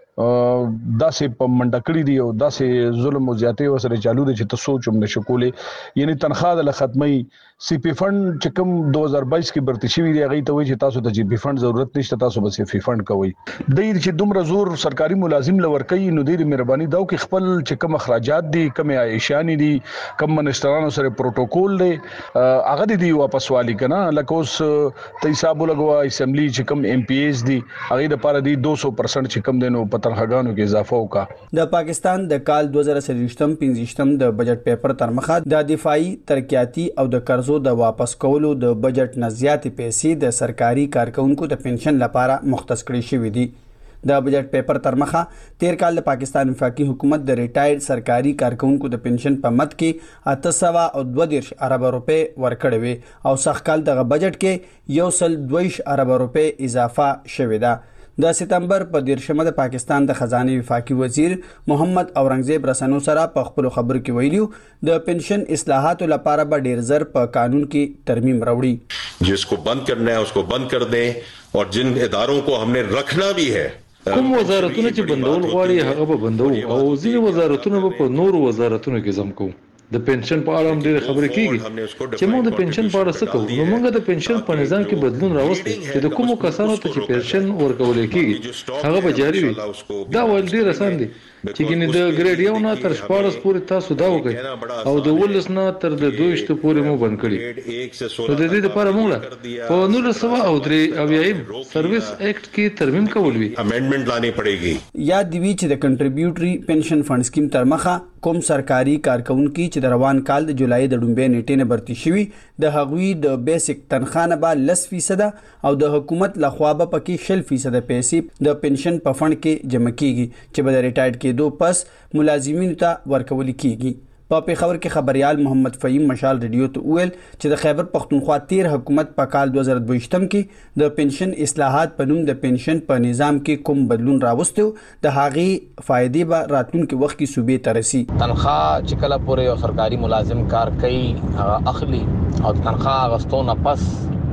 S15: داسې په منډکړی دی او داسې ظلم او زیاتې وسره چالو دي چې تاسو چوم نشو کولې. یعنی تنخواه د ختمي سی پی فند چې کوم دوه هزار بایس کې برتی شوی دی هغه ته وایي چې تاسو د جی پی فند ضرورت نشته تاسو بس سی فند کوي. د دې چې دومره زور سرکاري ملازم لور کوي نو د مهرباني دا کې خپل چې کوم اخراجات دي کوم عایشانی دي کوم منسټرانو سره پروتوکول دی هغه دی واپس والی کنه لکه اوس ته حساب لګوا اسمبلی چې کوم ایم پی ایس دي هغه د لپاره دی دو سو پرسنټ چې کوم دینو تنخواګانو کې اضافه وکړه.
S14: د پاکستان د کال دوه زره څلرویشتم پنځویشتم د بجټ پیپر تر مخه د دفاعي ترقیاتي او د قرضو د واپس کولو د بجټ نه زیاتې پیسې د سرکاري کارکونکو د پنشن لپاره مختص کړي شوې دي. د بجټ پیپر تر مخه تیر کال د پاکستان وفاقي حکومت د ریټایرډ سرکاري کارکونکو د پنشن په مد کې اته سوه او دوه دېرش ارب روپۍ ورکړې وي او سږ کال دغه بجټ کې یو سل دوه ویشت ارب روپۍ اضافه شوې ده. د سپتمبر په دیرشمه د پاکستان د خزانه وفاقي وزیر محمد اورنګزیب رسنو سره په خپل خبرو کې ویلو د پنشن اصلاحات لپاره به ډیر زر په قانون کې ترمیم راوړي.
S16: जिसको बंद करना है उसको बंद कर दें और जिन इदारों को हमने रखना भी है
S5: کوم وزارتونه چې بندول غواړي هغه به بندو او ځینې وزارتونه به په نورو وزارتونو کې زم کوو. د پنشن په اړه هم ډېر خبرې کیږي چې موږ د پنشن په اړه څه کوو. نو موږ د پنشن په نظام کې بدلون راوستي چې د کومو کسانو ته چې پنشن ورکول کیږي هغه به جاري وي. دا ول ډېر اسان دي چې ګینه د ګریډ یو نه تر شپږ پورې تاسو دا وکړئ او د ولس نه تر د دویشت پورې مو بند کړی. نو د دې لپاره موږ په نولس سوه او درې اویایم سرویس ایکټ کې ترمیم کول وی
S16: امندمنت لانی پړيږي.
S14: یاد دی چې د کنټریبیوټري پنشن فند سکیم تر مخه کوم سرکاري کارکونکو چې د روان کال د جولای د ډومبې نیټې نه برتی شوی د هغوی د بیسیک تنخواه نه به لس فیصد او د حکومت لخوا به پکې شل فیصد پیسې د پنشن په فند کې جمع کیږي چې به د ریټایرډ کېدو پس ملازمینو ته ورکول کیږي. په پیښور کې خبريال محمد فهیم مشال ریډیو ته ویل چې د خیبر پختونخوا تیر حکومت په کال دوه زره دویشتم کې د پنشن اصلاحات په نوم د پنشن په نظام کې کوم بدلون راوستو د هغې فائدې به راتلونکي وخت کې صوبې ته رسي.
S17: تنخواه چې کله پورې یو سرکاري ملازم کار کوي هغه اخلي او تنخواه غستو نه پس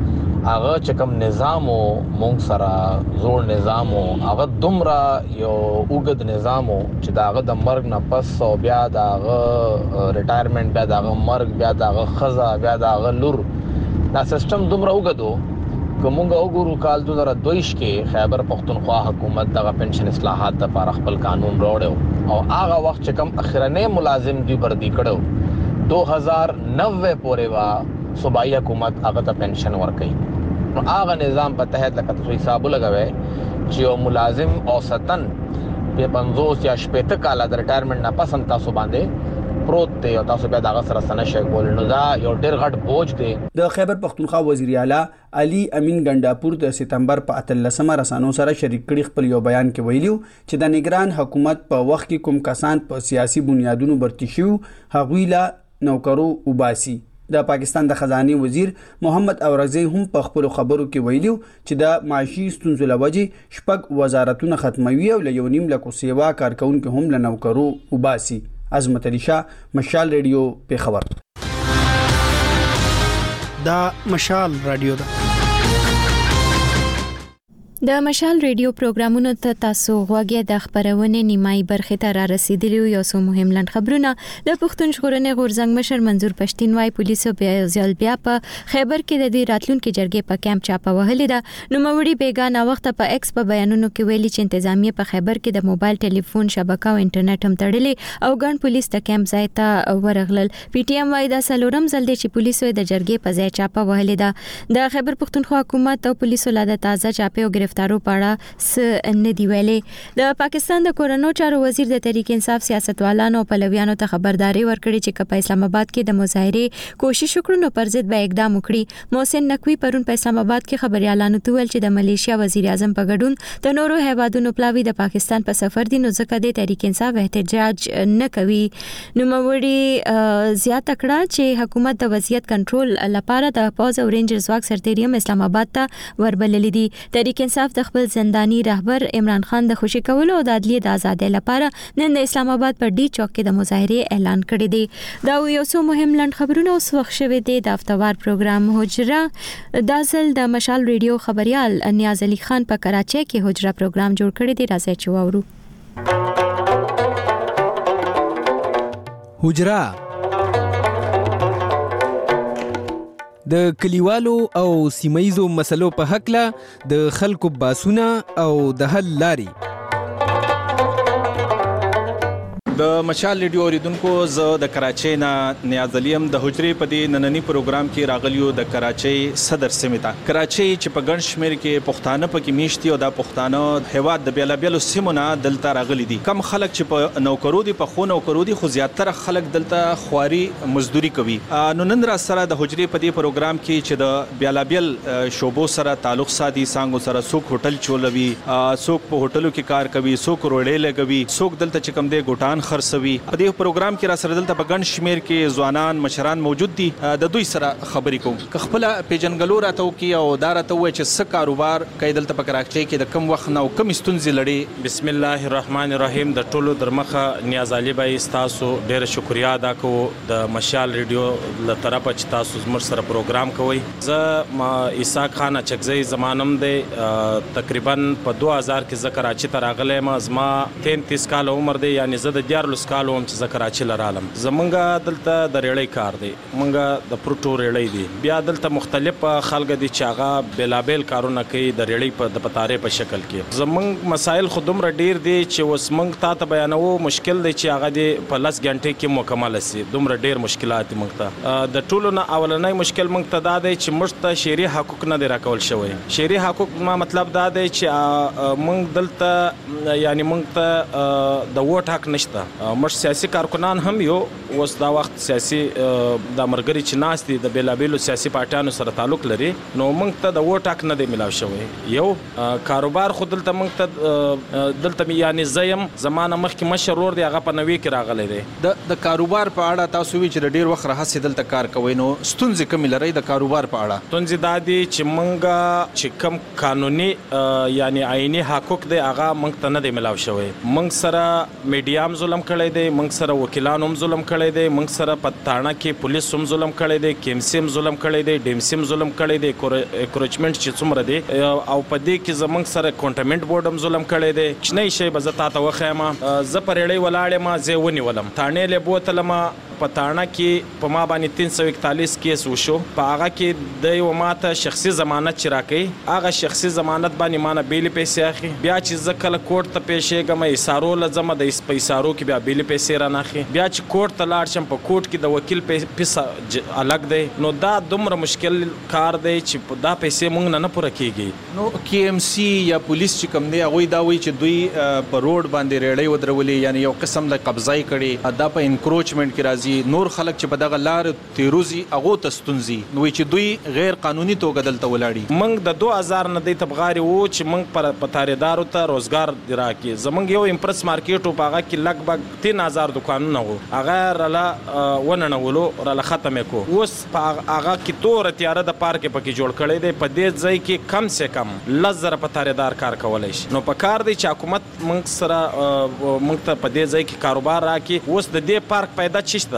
S17: هغه چې کوم نظام او مونږ سره زوړ نظام او هغه دومره یو اوږد نظام چې داغه د مرګ نه پس او بیا داغه ریټایرمنټ بیا داغه مرګ بیا داغه خزا بیا داغه لور دا سیستم دومره اوږدو کومګه وګورو کال دوه زره دویش کې خیبر پختونخوا حکومت دغه پنشن اصلاحات لپاره خپل قانون راوړو او هغه وخت چې کوم اخرنه ملازم دی بردي کړو دوه هزار نوے پورې وا صوبایي حکومت هغه ته پنشن ورکړي. نو هغه نظام په تحت لکه تاسو حساب لګوي چې یو ملازم اوسطن په پنځوس یا شپږ کاله د ریټایرمنټ نه پس تاسو باندې پروت دی او تاسو بیا دغه سره سن شي کول نو دا یو ډېر غټ بوج دی.
S14: د خیبر پختونخوا وزیر اعلی علي امین ګنڈاپور د سپتمبر په اتلسمه رسانو سره شریک کړي خپل یو بیان کې ویلو چې د نگران حکومت په وخت کې کوم کسان په سیاسي بنیادونو برتی شو هغوی لا نوکرو وباسي. د پاکستان د خزانه وزیر محمد اورنګزیب هم په خپل خبرو کې ویلو چې د معاشي ستونزو لوجې شپږ وزارتونه ختموي او یو نیم لکو سیوا کارکونکو هم لنوکرو وباسي. عظمت علي شاه مشال ریډیو پیښور.
S18: دا مشال رادیو ده.
S1: د مشال ریډیو پروګرامونو ته تاسو غوږی د خبرونه نیمای برخه ته را رسیدلی یو څو مهم لند خبرونه. د پښتون ژغورنې غورځنګ مشر منظور پښتين وايي پولیسو بیا ځل بیا په خیبر کې د دې راتلونکو جرګې په کیمپ چاپه وهلې ده. نو موري بیگانه وخت په ایکس په بیانونو کې ویلي چې انتظامیه په خیبر کې د موبایل ټلیفون شبکه او انټرنیټ هم تړلې او ګڼ پولیس د کیمپ ځای ته ورغلل. پی ټی ایم وايي دا سلورم ځل دی چې پولیسو د جرګې په ځای چاپه وهلې ده. د خیبر پښتونخوا حکومت او پولیسو لا د تازه چاپه او گرفتارو پاړه س نه دی ویلي. د پاکستان د کورونو چارو وزیر د تحریک انصاف سیاستوالانو او پلویانو ته خبرداري ورکړي چې په اسلام آباد کې د مظاهره کوشش وکړو پر ضد به اقدام وکړي. محسن نقوی پرون په اسلام آباد کې خبريالانو ته ویل چې د ملیشیا وزیر اعظم په ګډون د نورو هیوادونو پلاوی د پاکستان په سفر دي نو ځکه د تحریک انصاف احتجاج نه کوي. نو موري زیات کړه چې حکومت د وضعیت کنټرول لپاره د پوز او رینجر ځواک سرتیریم اسلام آباد ته وربلل دي. تحریک انصاف د خپل زنداني رهبر عمران خان د خوشی کولو او د عدلیې د آزادۍ لپاره نن د اسلام آباد پر ډی چوک کې د مظاهره اعلان کړی دی. دا یو څو مهم لند خبرونه اوس وخت شوه دي. د افتوار پروګرام حجره دازل د مشال ریډیو خبريال نیاز علي خان په کراچۍ کې حجره پروګرام جوړ کړی دی. راځي چې واورو.
S19: حجره د کلیوالو او سیمایزو مسلو په حق له د خلکو باسونه او د حل لاري.
S20: د مشال ریډیو اوریدونکو زه د کراچۍ نه نیاز علیم د حجرې په دې نننی پروګرام کې راغلیو د کراچۍ صدر سیمې ته. کراچۍ چې په ګڼ شمېر کې پښتانه پکې میشتي او دا پښتانه هیواد د بیلابیلو سیمو نه دلته راغلي دي. کم خلک چې په نوکرو دي په خو نوکرو دي خو زیاتره خلک دلته خواري مزدوري کوي. نو نن را سره د حجرې په دې پروګرام کې چې د بیلابیل شوبو سره تعلق ساتي څنګه سره څوک هوټل چولوي څوک په هوټلو کې کار کوي څوک روړې لګوي څوک دلته چې کم دی ګوټان خرڅوي. په دې پروګرام کې را سره دلته په ګڼ شمېر کې ځوانان مشران موجود دي. د دوی سره خبرې کوم. که خپل پیژنګلو راته وکي او دا راته وایي چې څه کاروبار کوي دلته په کراچۍ کې د کم وخت نه او کم ستونزې لري.
S21: بسم الله الرحمن الرحیم. د ټولو درمخه نیاز علي بای تاسو ډېر شکریا ادا کوو د مشال ریډیو له طرفه چې تاسو زموږ سره پروګرام کوي. زه ما اسحاق خان چکزی زمانم دی تقریبا په دوه هزار کې زه کراچۍ ته راغلی یم. زما تینتیس کال عمر دی یعنی زه د دیارلس کال وم چې زه کراچۍ لرالم. زمونږ دلته د ریړۍ کار دی مونږ د پروټو ریړۍ دی. بیا دلته مختلف خلک دي چې هغه بیلابیل کارونه کوي د ریړۍ په د پتارې په شکل کې. زمونږ مسایل خو دومره ډیر دي چې اوس مونږ تا ته بیانوو مشکل دی چې هغه دی په لس غنټې کې مکمل شي. دومره ډیر مشکلات مونږ ته د ټولو نه اولنۍ مشکل مونږ ته دا دی چې موږ ته شهري حقوق نه دی راکول شوی. شهري حقوق ما مطلب دا دی چې مونږ دلته یعنی مونږ ته د ووټ حق نشته. موږ سیاسي کارکنان هم یو اوس دا وخت سیاسي د مرګري چې ناس دي د بیلابیلو سیاسي پارټیانو سره تعلق لري نو موږ ته د ووټ حق نه دی ملاو شوی. یو کاروبار خو دلته موږ ته دلته یعنی زیم زمانه مخکې مشر ور دی هغه په نوي کې راغلی دی.
S20: د د کاروبار په اړه تاسو وی چې ډیر وخت راځي دلته کار کوي نو ستونزې کوم لري د کاروبار په اړه؟
S21: ستونزې دا دي چې موږ چې کوم قانوني یعنی آئینی حقوق دی هغه موږ ته نه دی ملاو شوی. موږ سره میډیا هم ظلم کړی دی موږ سره وکیلان هم ظلم کړی دی موږ سره په تاڼه کې پولیس هم ظلم کړی دی کیمسی هم ظلم کړی دی ډیمسی هم ظلم کړی دی اکروچمنټ چې څومره دی او په دې کې زموږ سره کونټمنټ بورډ هم ظلم کړی دی. کوچنی شی به زه تا ته وښیم زه په ریړۍ ولاړ یم زه ونیولم تاڼې لی بوتلم په تاڼه کې په ما باندې تین سو اکتالیس کیس وشو په هغه کې د یو ماته شخصي ضمانت چې راکوي هغه شخصي ضمانت باندې ما نه بیلې پیسې اخلي. بیا چې زه کله کورټ ته پیښېږم ایسارو له ځمه د په ایسارو کې بیا بیلې پیسې رانه اخلي. بیا چې کورټ ته لاړ شم په کورټ کې د وکیل پیسه الګ دی نو دا دومره مشکل کار دی چې دا پیسې مونږ نه نه پوره کېږي.
S20: نو کی ایم سی یا پولیس چې کوم دی هغوی دا وایي چې دوی په روډ باندې ریړۍ ودرولې یعنی یو قسم د قبضای کړي دا په انکروچمنټ کې راځي. نور خلک چې په دغه لار تیروزي هغو ته ستونزې نو چې دوی غیر قانوني توګه دلته ولاړي.
S21: موږ د دوه هزار نه دی تبغاري وو چې موږ په تاریدارو ته روزګار دی راکړي. زموږ یو امپرس مارکیټ په هغه کې لګ بګ تین هزار دکانونه وو هغه راله وننولو راله ختم کو. اوس په هغه کې تور تیاره د پارک پکې جوړ کړی دی په دې ځای کې کم سے کم لس زره په تاریدار کار کولی شي. نو په کار دی چې حکومت موږ سره موږ ته په دې ځای کې کاروبار راکړي. اوس د دې پارک پیدا چی شته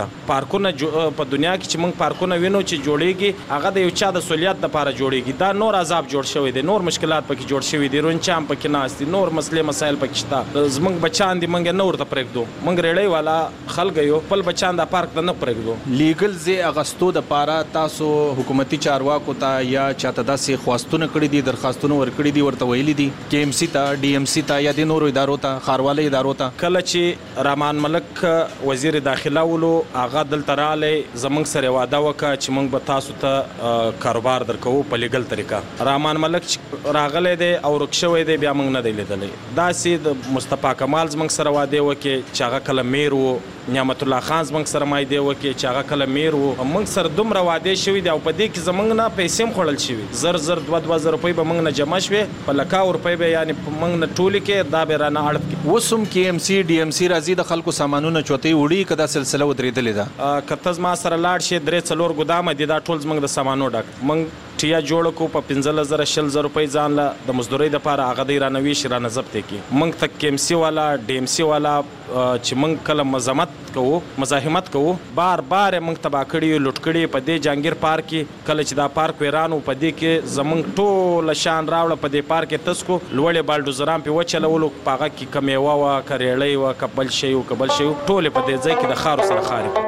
S21: ده. پارکونه په دنیا کې چې موږ پارکونه وینو چې جوړیږي هغه د یو چا د سہولیت لپاره جوړیږي. دا نور عذاب جوړ شوی دی، نور مشکلات پکې جوړ شوی دي، رونچام پکې ناست دي، نور مسلې مسایل پکې شته. زموږ بچان دي موږ نه ورته پرېږدو، موږ ریړۍ والا خلک یو خپل بچان د پارک ته نه پرېږدو.
S20: لیګل زی اغستو د پاره تاسو حکومتي چارواکو ته یا چاته داسې خواستونه کړي دي، درخواستونه ورکړي دي، ورته ویلي دي کې ایم سی ته، ډي ایم سی ته یا د نورو ادارو ته، ښاروالۍ ادارو ته؟
S21: کله چې رحمان ملک وزیر داخله ولو هغه دلته رالی زموږ سره وعده وکړه چې موږ به تاسو ته کاروبار درکوو په لیګل طریقه. رحمان ملک راغلی دی او ورک شوی دی، بیا موږ نه دی لیدلی. داسې د مصطفی کمال زموږ سره وعده وکړي چې هغه کله میر و، نعمت الله خان زموږ سره مایده وکړي چې هغه کله میر و. موږ سره دومره وعدې شوي دي او په دې کې زموږ نه پیسې هم خوړل شوي، زر زر دوه دوه زره روپۍ به موږ نه جمع شوې، په لکاو روپۍ به یعنې په موږ نه ټولې کې دا به رانه اړد کړي.
S20: اوس هم کې ایم سی ډي ایم سی راځي د خلکو سامانونه چوتې وړي که دا سلسله ودرېدلې ده؟
S21: که ته زما سره لاړ شې درې څلور ګدامه دي، دا ټول زموږ د سامانو ډک. موږ ټیا جوړ کړو په پنځلس زره شل زره روپۍ ځان له د مزدورۍ دپاره، هغه دی رانه ویشي رانه ضبط یې کړي. موږ ته کې ایم سی والا ډي ایم سی والا چې موږ کله مزاحمت کوو مزاحمت کوو بار بار یې موږ تباه کړي، لوټ کړي. په دې جهانګیر پارک کې کله چې دا پارک ویران و، په دې کې زموږ ټوله شان راوړه، په دې پارک کې تس کو لوړې بالډوزران پې وچلولو، په هغه کې که میوه وه، که ریړۍ وه، که بل شی و، که بل شی و، ټولې په دې ځای کې د خارو سره خارې.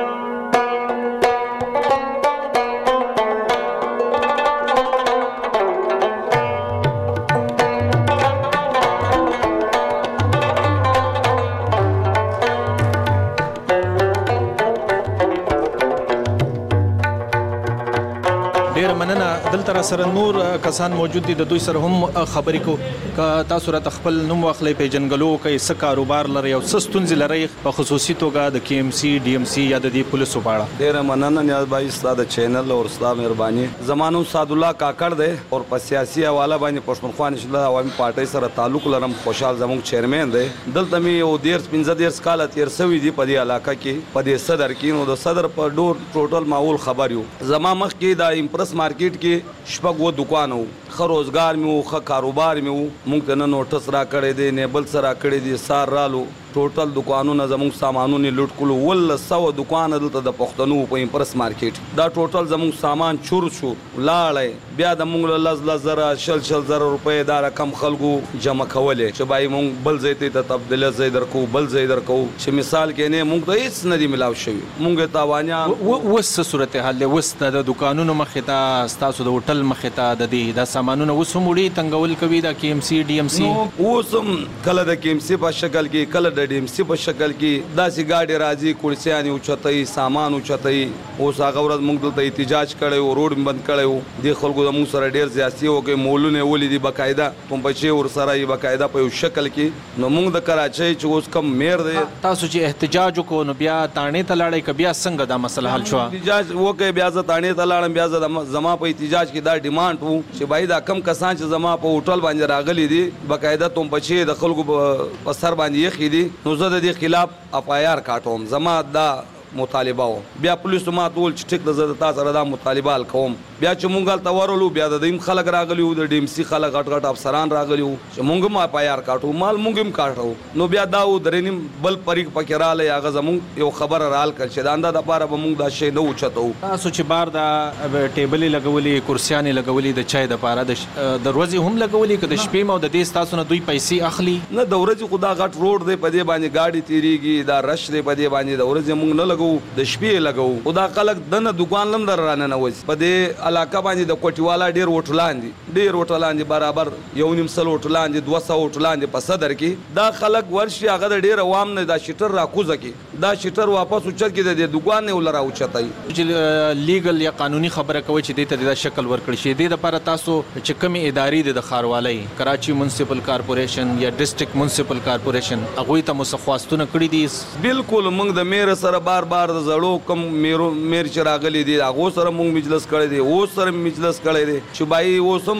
S20: دلته را سره نور کسان موجود دي، د دوی سره هم خبرې کو. که تاسو راته خپل نوم واخلئ، پیژنګلو کوئ، څه کاروبار لرئ او څه ستونزې لرئ په خصوصي توګه د کې ایم سی ډي ایم سی یا د دې پولیسو په اړه؟
S2: ډېره مننه نیاز بھائی ستا د چینل او ستا مهرباني. زما نوم سعدالله کاکړ دی او په سیاسي حواله باندې پښتونخوا نشله عوامي پارټۍ سره تعلق لرم. خوشحال زموږ چیرمین دی. دلته مې یو دېرش پنځه دېرش کاله تېر سوي دي په دې علاقه کې، په دې صدر کې. نو د صدر په ډور ټوټل ماحول خبر یو. زما مخکې د امپرس مارکیټ کې شپږ و دکان وو، ښه روزګار مې وو، ښه کاروبار مې وو. موږ ته نه نوټس را کړی دی، نه بل څه را کړی دی. سار رالو ټوټل دکانونه زموږ سامانونه لوټ کړو. ولس سوه دکانه دلته د پښتنو په امپرس مارکیټ، دا ټوټل زموږ سامان چور شو، لاړی. بیا د موږ له لس لس زره شل شل زره روپۍ دا رقم خلکو جمع کولې چې بای موږ بل ځای ته تبدیله ځای درکو، بل ځای درکو، چې مثال کې نه موږ ته هېڅ نه دي ملاو شوي. موږ تاوانیان.
S20: اوس څه صورتحال دی؟ اوس د دکانونو مخې ته، ستاسو د هوټل مخې ته د دې دا سامانونه اوس هم وړي تنګول کوي دا کې ایم سی ډي ایم سی؟
S2: اوس هم کله د کې ایم سی په شکل کې، کله د ډي ایم سی په شکل کې داسې ګاډې راځي، کورسیانې اوچتوي، سامان اوچتوي. اوس هغه ورځ موږ دلته احتجاج کړی و، روډ مې بند کړی و. دې خلکو زموږ سره ډېر زیاتي وکړې، مولونه یې ولیدي باقاعده، پمپچې ورسره یې باقاعده په یو شکل کې. نو موږ د کراچۍ چې اوس کم میر دی،
S20: تاسو چې احتجاج وکړو نو بیا تاڼې ته لاړئ که بیا څنګه دا مسله حل شوه؟
S2: احتجاج وکړې، بیا زه تاڼې ته لاړم. بیا زه زما په احتجاج کې دا ډیمانډ وو چې بھائی دا کم کسان چې زما په هوټل باندې راغلي دي، باقاعده تمپچې د خلکو په سر باندې یخې دي، نو زه د دې خلاف اف آی آر کاټوم. زما دا مطالبه و. بیا پولیسو ما ته وویل چې ټیک ده، زه د تا سره دا مطالبه حل کوم. بیا چې مونږ هلته ورغلو، بیا د دوی خلک راغلي وو، د ډي ایم سی خلک غټ غټ افسران راغلي وو چې مونږ هم اف آی آر کاټو، مال مونږ هم کاټو. نو بیا دا و درې نیم بل فریق پکې راغلی، هغه زمونږ یو خبره راحل کړ چې د انده دپاره به مونږ دا شی نه اوچتوو.
S20: تاسو چې بار دا ټیبلې لګولې، کرسیانې لګولې د چای دپاره، د ورځې هم لګولې که د شپې م او د دې ستاسو نه دوی پیسې اخلي؟
S2: نه، د ورځې خو دا غټ روډ دی، په دې باندې ګاډي تېرېږي، دا رش دی په دې باندې. د ورځې مونږ نه لګوو، د شپې لګوو. او دا خلک دنه دکان لم در راننوځي. په دې علاقه باندې د کوټیوالا ډېر هوټلان دي، ډېر هوټلان دي، برابر یو نیم سل هوټلان دي، دوه سوه هوټلان دي په صدر کې. دا خلک ورشي، هغه د ډېر عوام نه دا شیټر راکوزه کړي، دا شیټر واپس اوچت کړي، د دې دکان نه ول راوچتای.
S20: چې لیګل یا قانوني خبره کوي چې دې ته د شکل ورکړي شي، دې لپاره تاسو چې کومې ادارې دي د ښاروالۍ، کراچي منسپل کارپوریشن یا ډسټرکټ منسپل کارپوریشن، هغوی ته مو څه خواستونه کړي دي؟
S2: بالکل، موږ د میر سره بار بار د زړو کم میرو میر چې راغلي دي هغو سره موږ مجلس کړی دی، اوس سره مجلس کړی دی چې بای اوس هم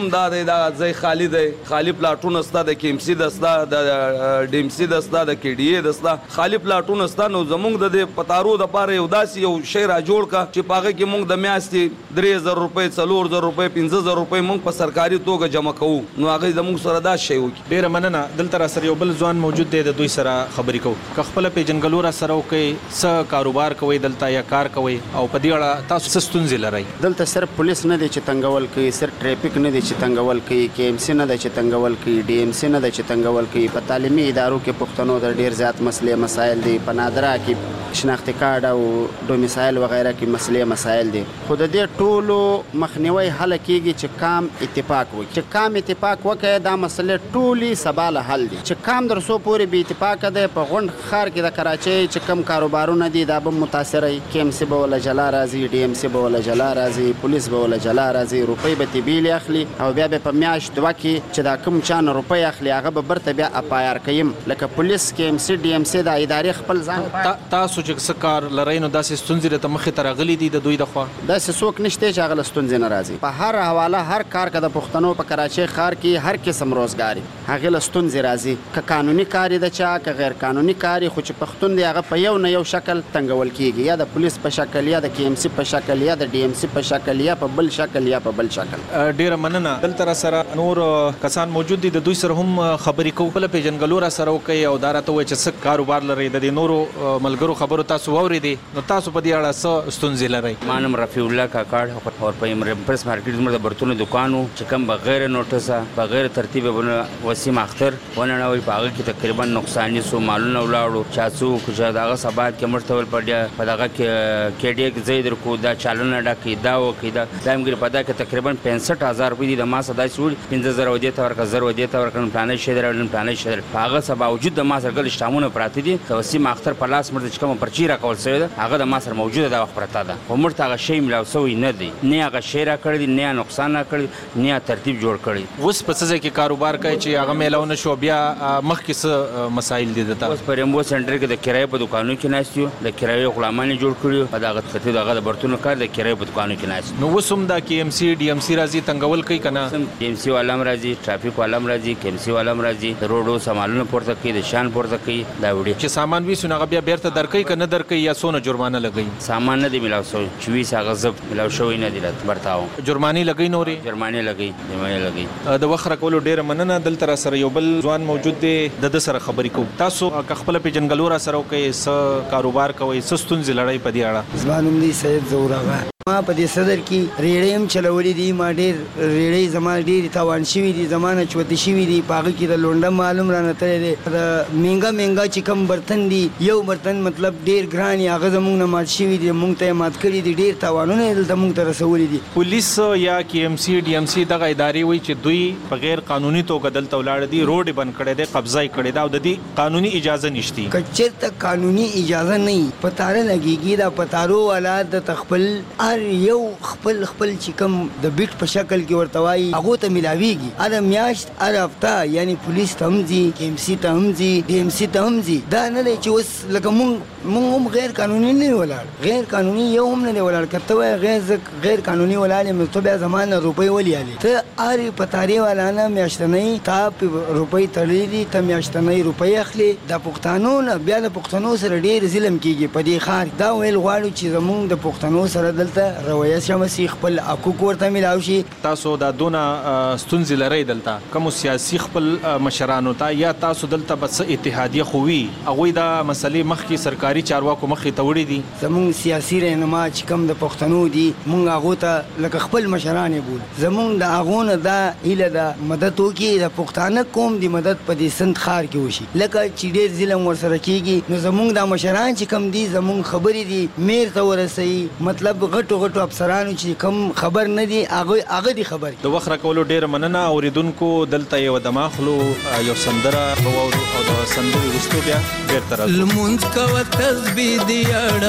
S2: دویم دا دی دا ځای خالی دی خالی پلاټونه ستا د کیمسی دستا د ډیمسی دستا د کې ډی ای دستا خالی پلاټونه ستا نو زمونږ د دې پتارو د پاره یو داسې یو شی را جوړ کا چې پاغه کې مونږ د میاشتې درې زره روپۍ څلور زره روپۍ پنځه زره روپۍ مونږ په سرکاري توګه جمع کوو نو هغه زمونږ سره دا شی وکړي.
S20: ډیره مننه. دلته را سره یو بل ځوان موجود دی د دوی سره خبرې کوو. که خپل پیژنګلو را سره کوي څه کاروبار کوي دلته یا کار کوي او په دې اړه تاسو څه ستونزې لرئ؟
S7: دلته صرف پولیس نه دی چې تنګول کوي صرف ټریفیک نه دی چې تنګول کوي کې ایم سی نه دی چې تنګول کوي ډي ایم سی نه دی چې تنګول کوي په تعلیمي ادارو کې پښتنو د ډیر زیات مسلې مسایل دي په نادره کې شناختی کارت او ډومیسایل وغیرہ کې مسلې مسایل دي خو د دې ټولو مخنیوي حل کېږي چې کام اتفاق وکړي چې کام اتفاق وکړي دا مسلې ټولي سباله حل دي چې کام درسو پورې به اتفاق ده په غونډ خار کې د کراچۍ چې کم کاروبارونه دي دا به متاثر وي کې ایم سی به ولا جلا راځي ډي ایم سی به ولا جلا راځي پولیس به ولا جلا راځي روپۍ به تبیل اخلي او بیا به په میاشت دوه کې چې دا کوم چانه روپۍ اخلي هغه به برته بیا اپایر کوي لکه پولیس کې ایم سی ډي ایم سی د ادارې خپل ځان
S20: تاسو چې څه کار لرئ نو داسې ستونزې ته مخې ته راغلي دي د دوی د خوا
S7: داسې څوک نشته چې هغه له ستونزې نه راځي په هر حواله هر کار که د پښتنو په کراچۍ ښار کې هر قسم روزګار هغې له ستونزې راځي که قانوني کار د چا که غیر قانوني کار خو چې پښتون دی هغه په یو نه یو شکل تنګول کېږي یا د پولیس په شکل یا د کې ایم سی په شکل یا د ډي ایم سی په شکل یا په بل شکل یا په بل شکل.
S20: ډیره مننه. دلته را سره نور کسان موجود دي د دوی سره هم خبرې کوو. خپل پیژنګلو را سره وکړئ او دا راته ووایي چې څه کاروبار لرئ د دې نورو ملګرو خبرو تاسو واورېدې نو تاسو په دې اړه څه ستونزې لرئ؟
S22: ما نوم رفیع الله کاکړ او په امپرس مارکیټ زموږ د برتونو دکان و چې کوم بغیر نوټسه بغیر ترتیب وسیم اختر وننوي په هغه کې تقریبا نقصاني سو مالونه ولاړو چا څوک چې دغه سبات کې مرتول په په دغه کې کې ډېر ځای در کو دا چالونه ډکې دا وکړي دا دا موږ په دا کې تقریبا پنځه هزار روپۍ د ما سره داسې وړي پنځه زره ودې ته ورکړه زر ودې ته ورکړه پلانې شی در نن پلانې شی در په هغه سره باوجود د ما سره ګل شتامونه پراته دي د وسیم اختر په لاس مرته چې کوم پرچی راکول شوی ده هغه د ما سره موجوده ده وخت پرته ده خو مرته هغه شی ملاو شوی نه دی نه هغه شی را کړی دی نه نقصان را کړی نه ترتیب جوړ کړی.
S20: اوس په څه ځای کې کاروبار کوي چې هغه میلاو نه شو بیا مخکې څه مسایل دي دته؟
S22: اوس په رمبو سنټر کې د کرایې په دکانونو کې ناست یو د کرایې غلامان جوړ کړي په دغه ترتیب دغه د برتونو کار د کرایې په دکانونو کې ناست.
S20: نو اوس هم دا کې ایم سی ډي ایم سی راځي تنګول کوي که نه؟
S22: ډي ایم سی والا هم راځي ټرافیک والا هم راځي کې ایم سی والا هم راځي د روډو سامانونه پورته کوي د شان پورته کوي دا وړي
S20: چې سامان وي سو هغه بیا بیرته درکوي که نه درکوي یا څونه جرمانه لګوي؟
S22: سامان نه دی ملاو شوی چې وي هغه ضبط ملاو شوی نه دی برتاو
S20: جرمانې لګوي نورې
S22: جرمانې لګوي جرمانې لګوي.
S20: د وخت راکولو ډیره مننه. دلته را سره یو بل ځوان موجود دی د ده سره خبرې کوو. تاسو که خپله پیژنګلو را سره وکئ څه کاروبار کوئ څه ستونزې لرئ په دې اړه؟
S23: زما نوم دی سید ظهور آغا. ما په دې صدر کې ریړۍ هم چلولې دي ما ډېر ریړۍ زما ډېرې تاوان شوي دي زما نه چوتې شوي دي په هغه کې د لونډه معلوم رانه تللی دی د مهنګه مهنګه چې کوم برتن دي یو برتن مطلب ډېر ګران یې هغه زموږ نه مات شوي دي موږ ته یې مات کړي دي ډېر تاوانونه یې دلته موږ ته رسولي دي.
S20: پولیس یا کې ایم سی ډي ایم سی دغه ادارې وایي چې دوی په غیر قانوني توګه دلته ولاړ دي روډ یې بند کړی دی قبضه یې کړې ده او د دې قانوني اجازه نشته.
S23: که چېرته قانوني اجازه نه وي په تاره لګېږي دا په تارو والا د خپل هر یو خپل خپل چې کوم د بیټ په شکل کې ورته وایي هغو ته میلاویږي هره میاشت هره هفته یعنی پولیس ته هم ځي کې ایم سی ته هم ځي ډي ایم سی ته هم ځي دا نه دی چې اوس لکه مونږ مونږ هم غیر قانوني نه یو ولاړ غیر قانوني یو هم نه دی ولاړ که ته وایې غیر غیر قانوني ولاړ یم ته بیا زما نه روپۍ ولې هلې ته هرې په تارې والا نه میاشتنۍ تا پې روپۍ تړلي دي ته میاشتنۍ روپۍ اخلي د پښتنو نه بیا د پښتنو سره ډېر ظلم کېږي په دې ښار دا ویل غواړو چې زمونږ د پښتنو سره دلته رویه شمسي خپل حقوق ورته میلاو شي.
S20: تاسو دا دونه ستونزې لرئ دلته کومو سیاسي خپل مشرانو ته یا تاسو دلته به څه اتحادیه خو وي هغوی دا مسلې مخکې سرکاري چارواکو مخې ته وړي دي؟
S23: زمونږ سیاسي رهنما چې کوم د پښتنو دي مونږ هغو ته لکه خپل مشران یې بولو زمونږ د هغو نه دا هیله ده مدد وکړي د پښتانه قوم د مدد په دې سند ښار کې وشي لکه چې ډېر ظلم ورسره کېږي نو زمونږ دا مشران چې کوم دي زمونږ خبرې دي میر ته ورسوي مطلب غټو غټو افسرانو چې کوم خبر نه دي هغه هغه دي خبر.
S20: د وخت راکولو ډیره مننه. اوریدونکو دلته یو دماغلو یو سندره وواورو او د سندرې وروسته بیا بیرته راځو.
S24: لمونځ کوه تسبیح دې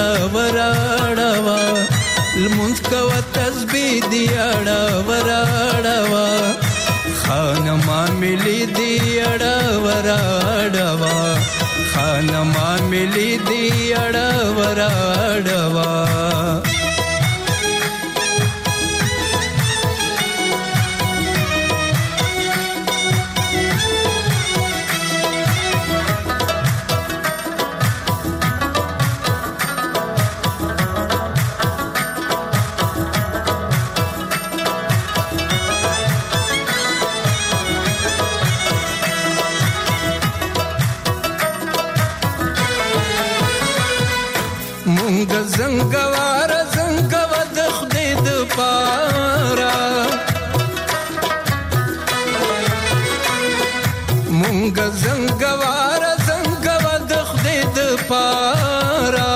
S24: اړه وراړوه لمونځ کوه تسبیح دې اړه وراړوه خانما ملي دې اړه وراړوه خانما ملي دې اړه وراړوه زنګوار زنګو د خدای د پاره مونږ زنګوار زنګو د خدای د پاره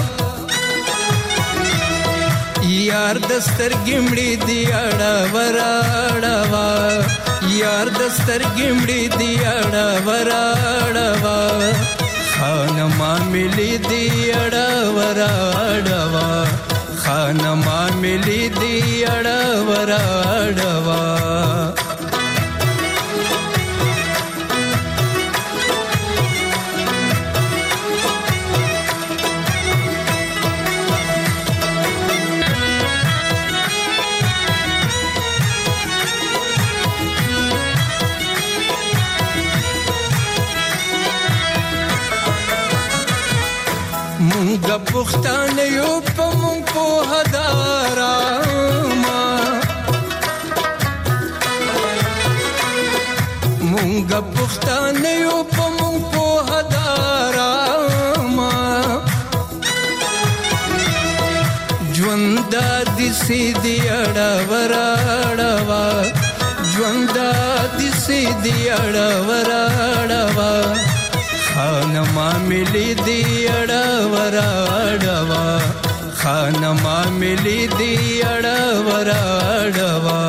S24: یار دستر ګمړي دی اړه وراړوا یار دستر ګمړي دی اړه وراړوا خان ما ملي دی اړه وراړوا خان ما ملي دی اړه وراړوا مونږ پښتانه یو په مونږ په هدارا ما مونږ پښتانه یو په مونږ په هدارا ما ژوند د سي دی اړه وراړوا ژوند د سي دی اړه وراړوا خان ما ملي دی اړه وراړوا خان ما ملي دی اړه وراړوا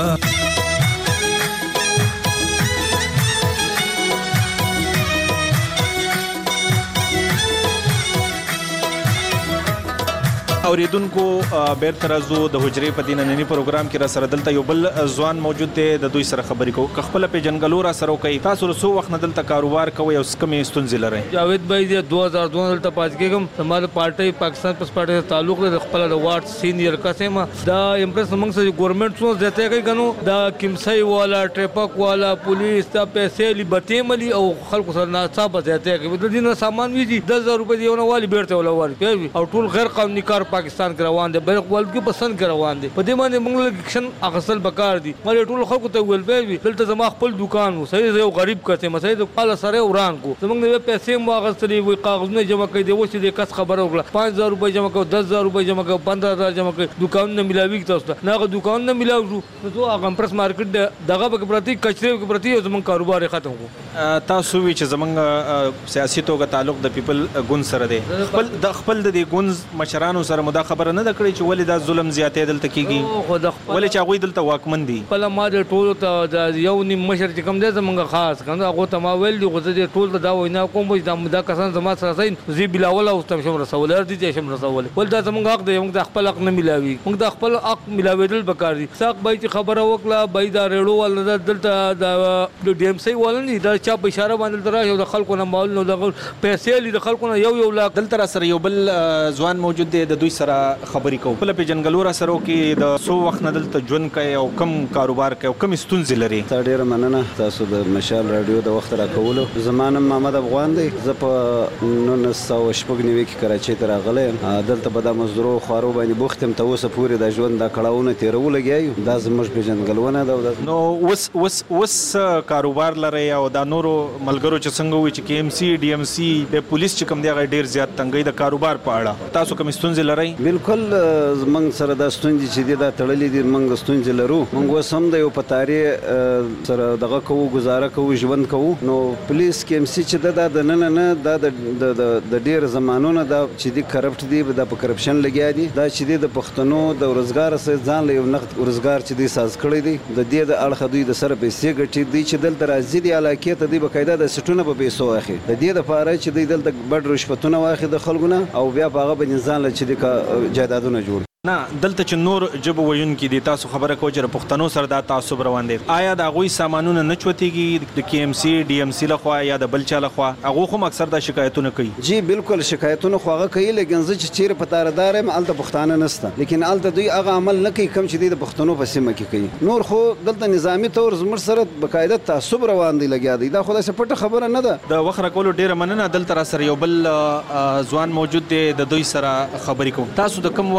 S20: اوریدونکو بیرته راځو د حجرې په دیننی پروګرام کې را سره دلته یو بل ځوان موجود دی د دوی سره خبرې کوو که خپل په جنګلو را سره کوي تاسو له څو وخت نه دلته کاروبار کوي او کومې ستونزې لرئ
S3: جاوید بھائی د دوه هزار دوه دلته پاتې کېږم زموږ پارټي پاکستان پس پارټي سره تعلق لري خپل د وارډ سینیئر قسم دا امپریس موږ سره ګورنمنت څو زیاته کوي غنو دا کیمسای والا ټریپک والا پولیس ته پیسې لبته ملي او خلکو سره ناڅاپه زیاته کوي د دین سامان ویږي دس هزار روپۍ دیونه والی بیرته ولا والی او ټول غیر قانوني کار پاکستان کې روان دي بل ولګي پسند کې روان دي په دې باندې موږ الیکشن اخصل بکار دي مله ټول خلکو ته ویل به دلته زما خپل دکان وو صحیح یو غریب کته مسای د پاله سره وران کو زموږ نه پیسې مو اخستلې وي کاغذونه جمع کړي دی وڅ دې کس خبره وکړه پانچ هزار روپۍ جمع کړو دس هزار روپۍ جمع کړو پندرہ هزار جمع کړو دکان نه ملاوي تاسو ته نه دکان نه ملاو نو زه هغه پرس مارکیټ دغه په پرتی کچره په پرتی زموږ کاروبار ختم کو
S20: تاسو وی چې زموږ سیاسي توګه تعلق د پیپل ګوند سره دی خپل د خپل د ګوند مشرانو سره مدا خبره نه کړی چې ولې دا ظلم زیاتې دلته کیږي ولې چې هغه دلته واکمن دي
S3: په ما د ټول ته یو نیم مشر چې کوم دی زمونږ خاص کنه هغه ته ما ویل دي غوځي د ټول دا وینا کوم دا دا کسان زما سره سین زی بلاول او تم شم رسول ار دي چې شم رسول ول دا زمونږ حق دی موږ د خپل حق نه ملاوي موږ د خپل حق ملاویدل بکار دي ساق بای چې خبره وکړه بای دا ریړو ول دلته د ډي ام سي ولني دا چا په اشاره باندې درا یو د خلکو نه مال نو د پیسې لري د خلکو نه یو یو لا
S20: دلته سره یو بل ځوان موجود دی د دوی سره خبرې کوو په جنګلو را سره کې د سو وخت نه دلته ژوند کوي او کم کاروبار کوي او کم ستونزې لري
S4: تا ډیره مننه تاسو د مشال رادیو د وخت را کولو زمانه محمد افغان دی زه په نولس سوه شپږ نوي کې کراچۍ ته راغلی دلته به د مزدورو خوارو باندې بوخت یم ته اوسه پورې د ژوند دا کړاوونه تېرو لګیا دا زموږ پېژندګلوونه ده
S20: نو اوس اوس اوس کاروبار لري او دا نورو ملګرو چې څنګه وي چې کې ام سي ډي ام سي د پولیس چې کوم دی هغه ډیر زیات تنګي د کاروبار په اړه تاسو کوم ستونزې لرئ
S4: بالکل موږ سره د ستونزې چې دي دا تړلې دي موږ ستونزې لرو موږ اوس هم د یو په تاریخ سره دغه کوو گزاره کوو ژوند کوو نو پولیس کې ام سي چې دا د نن نه دا د ډیر زمانونو دا چې دي کرپټ دي دا په کرپشن لګیا دي دا چې دي د پښتنو د روزګار سره ځان له یو نقد روزګار چې دي ساز کړی دي د دې د اړخ دوی د سره پیسې ګټي دي چې دلته راځي دي علاقې ته دي بقاعده د سټونه په پیسو اخی د دې لپاره چې دوی دلته بډ رشوتونه واخی د خلکو او بیا په هغه باندې ځان له چې د جایدادونه جوړ
S20: نه دلته چې نور جب ویونکي دي تاسو خبره کوئ چې پښتنو سره دا تعصب روان دی آیا د هغوی سامانونه نه چوتېږي د کې ام سي ډي ام سي لخوا یا د بل چا لخوا هغو خو اکثر دا شکایتونه کوي
S4: جی بالکل شکایتونه خو هغه کوي لیکن زه چې چیرې په تاردار یم هلته پښتانه نشته لیکن هلته دوی هغه عمل نه کوي کوم چې دوی د پښتنو په سیمه کې کوي نور خو دلته نظامي طور زموږ سره بقاعده تعصب روان دی لګیا دی دا خو داسې پټه خبره نه ده
S20: د وخت راکولو ډېره مننه دلته را سره یو بل ځوان موجود دی د دوی سره خبرې کوو تاسو د کوم وخت راهیسې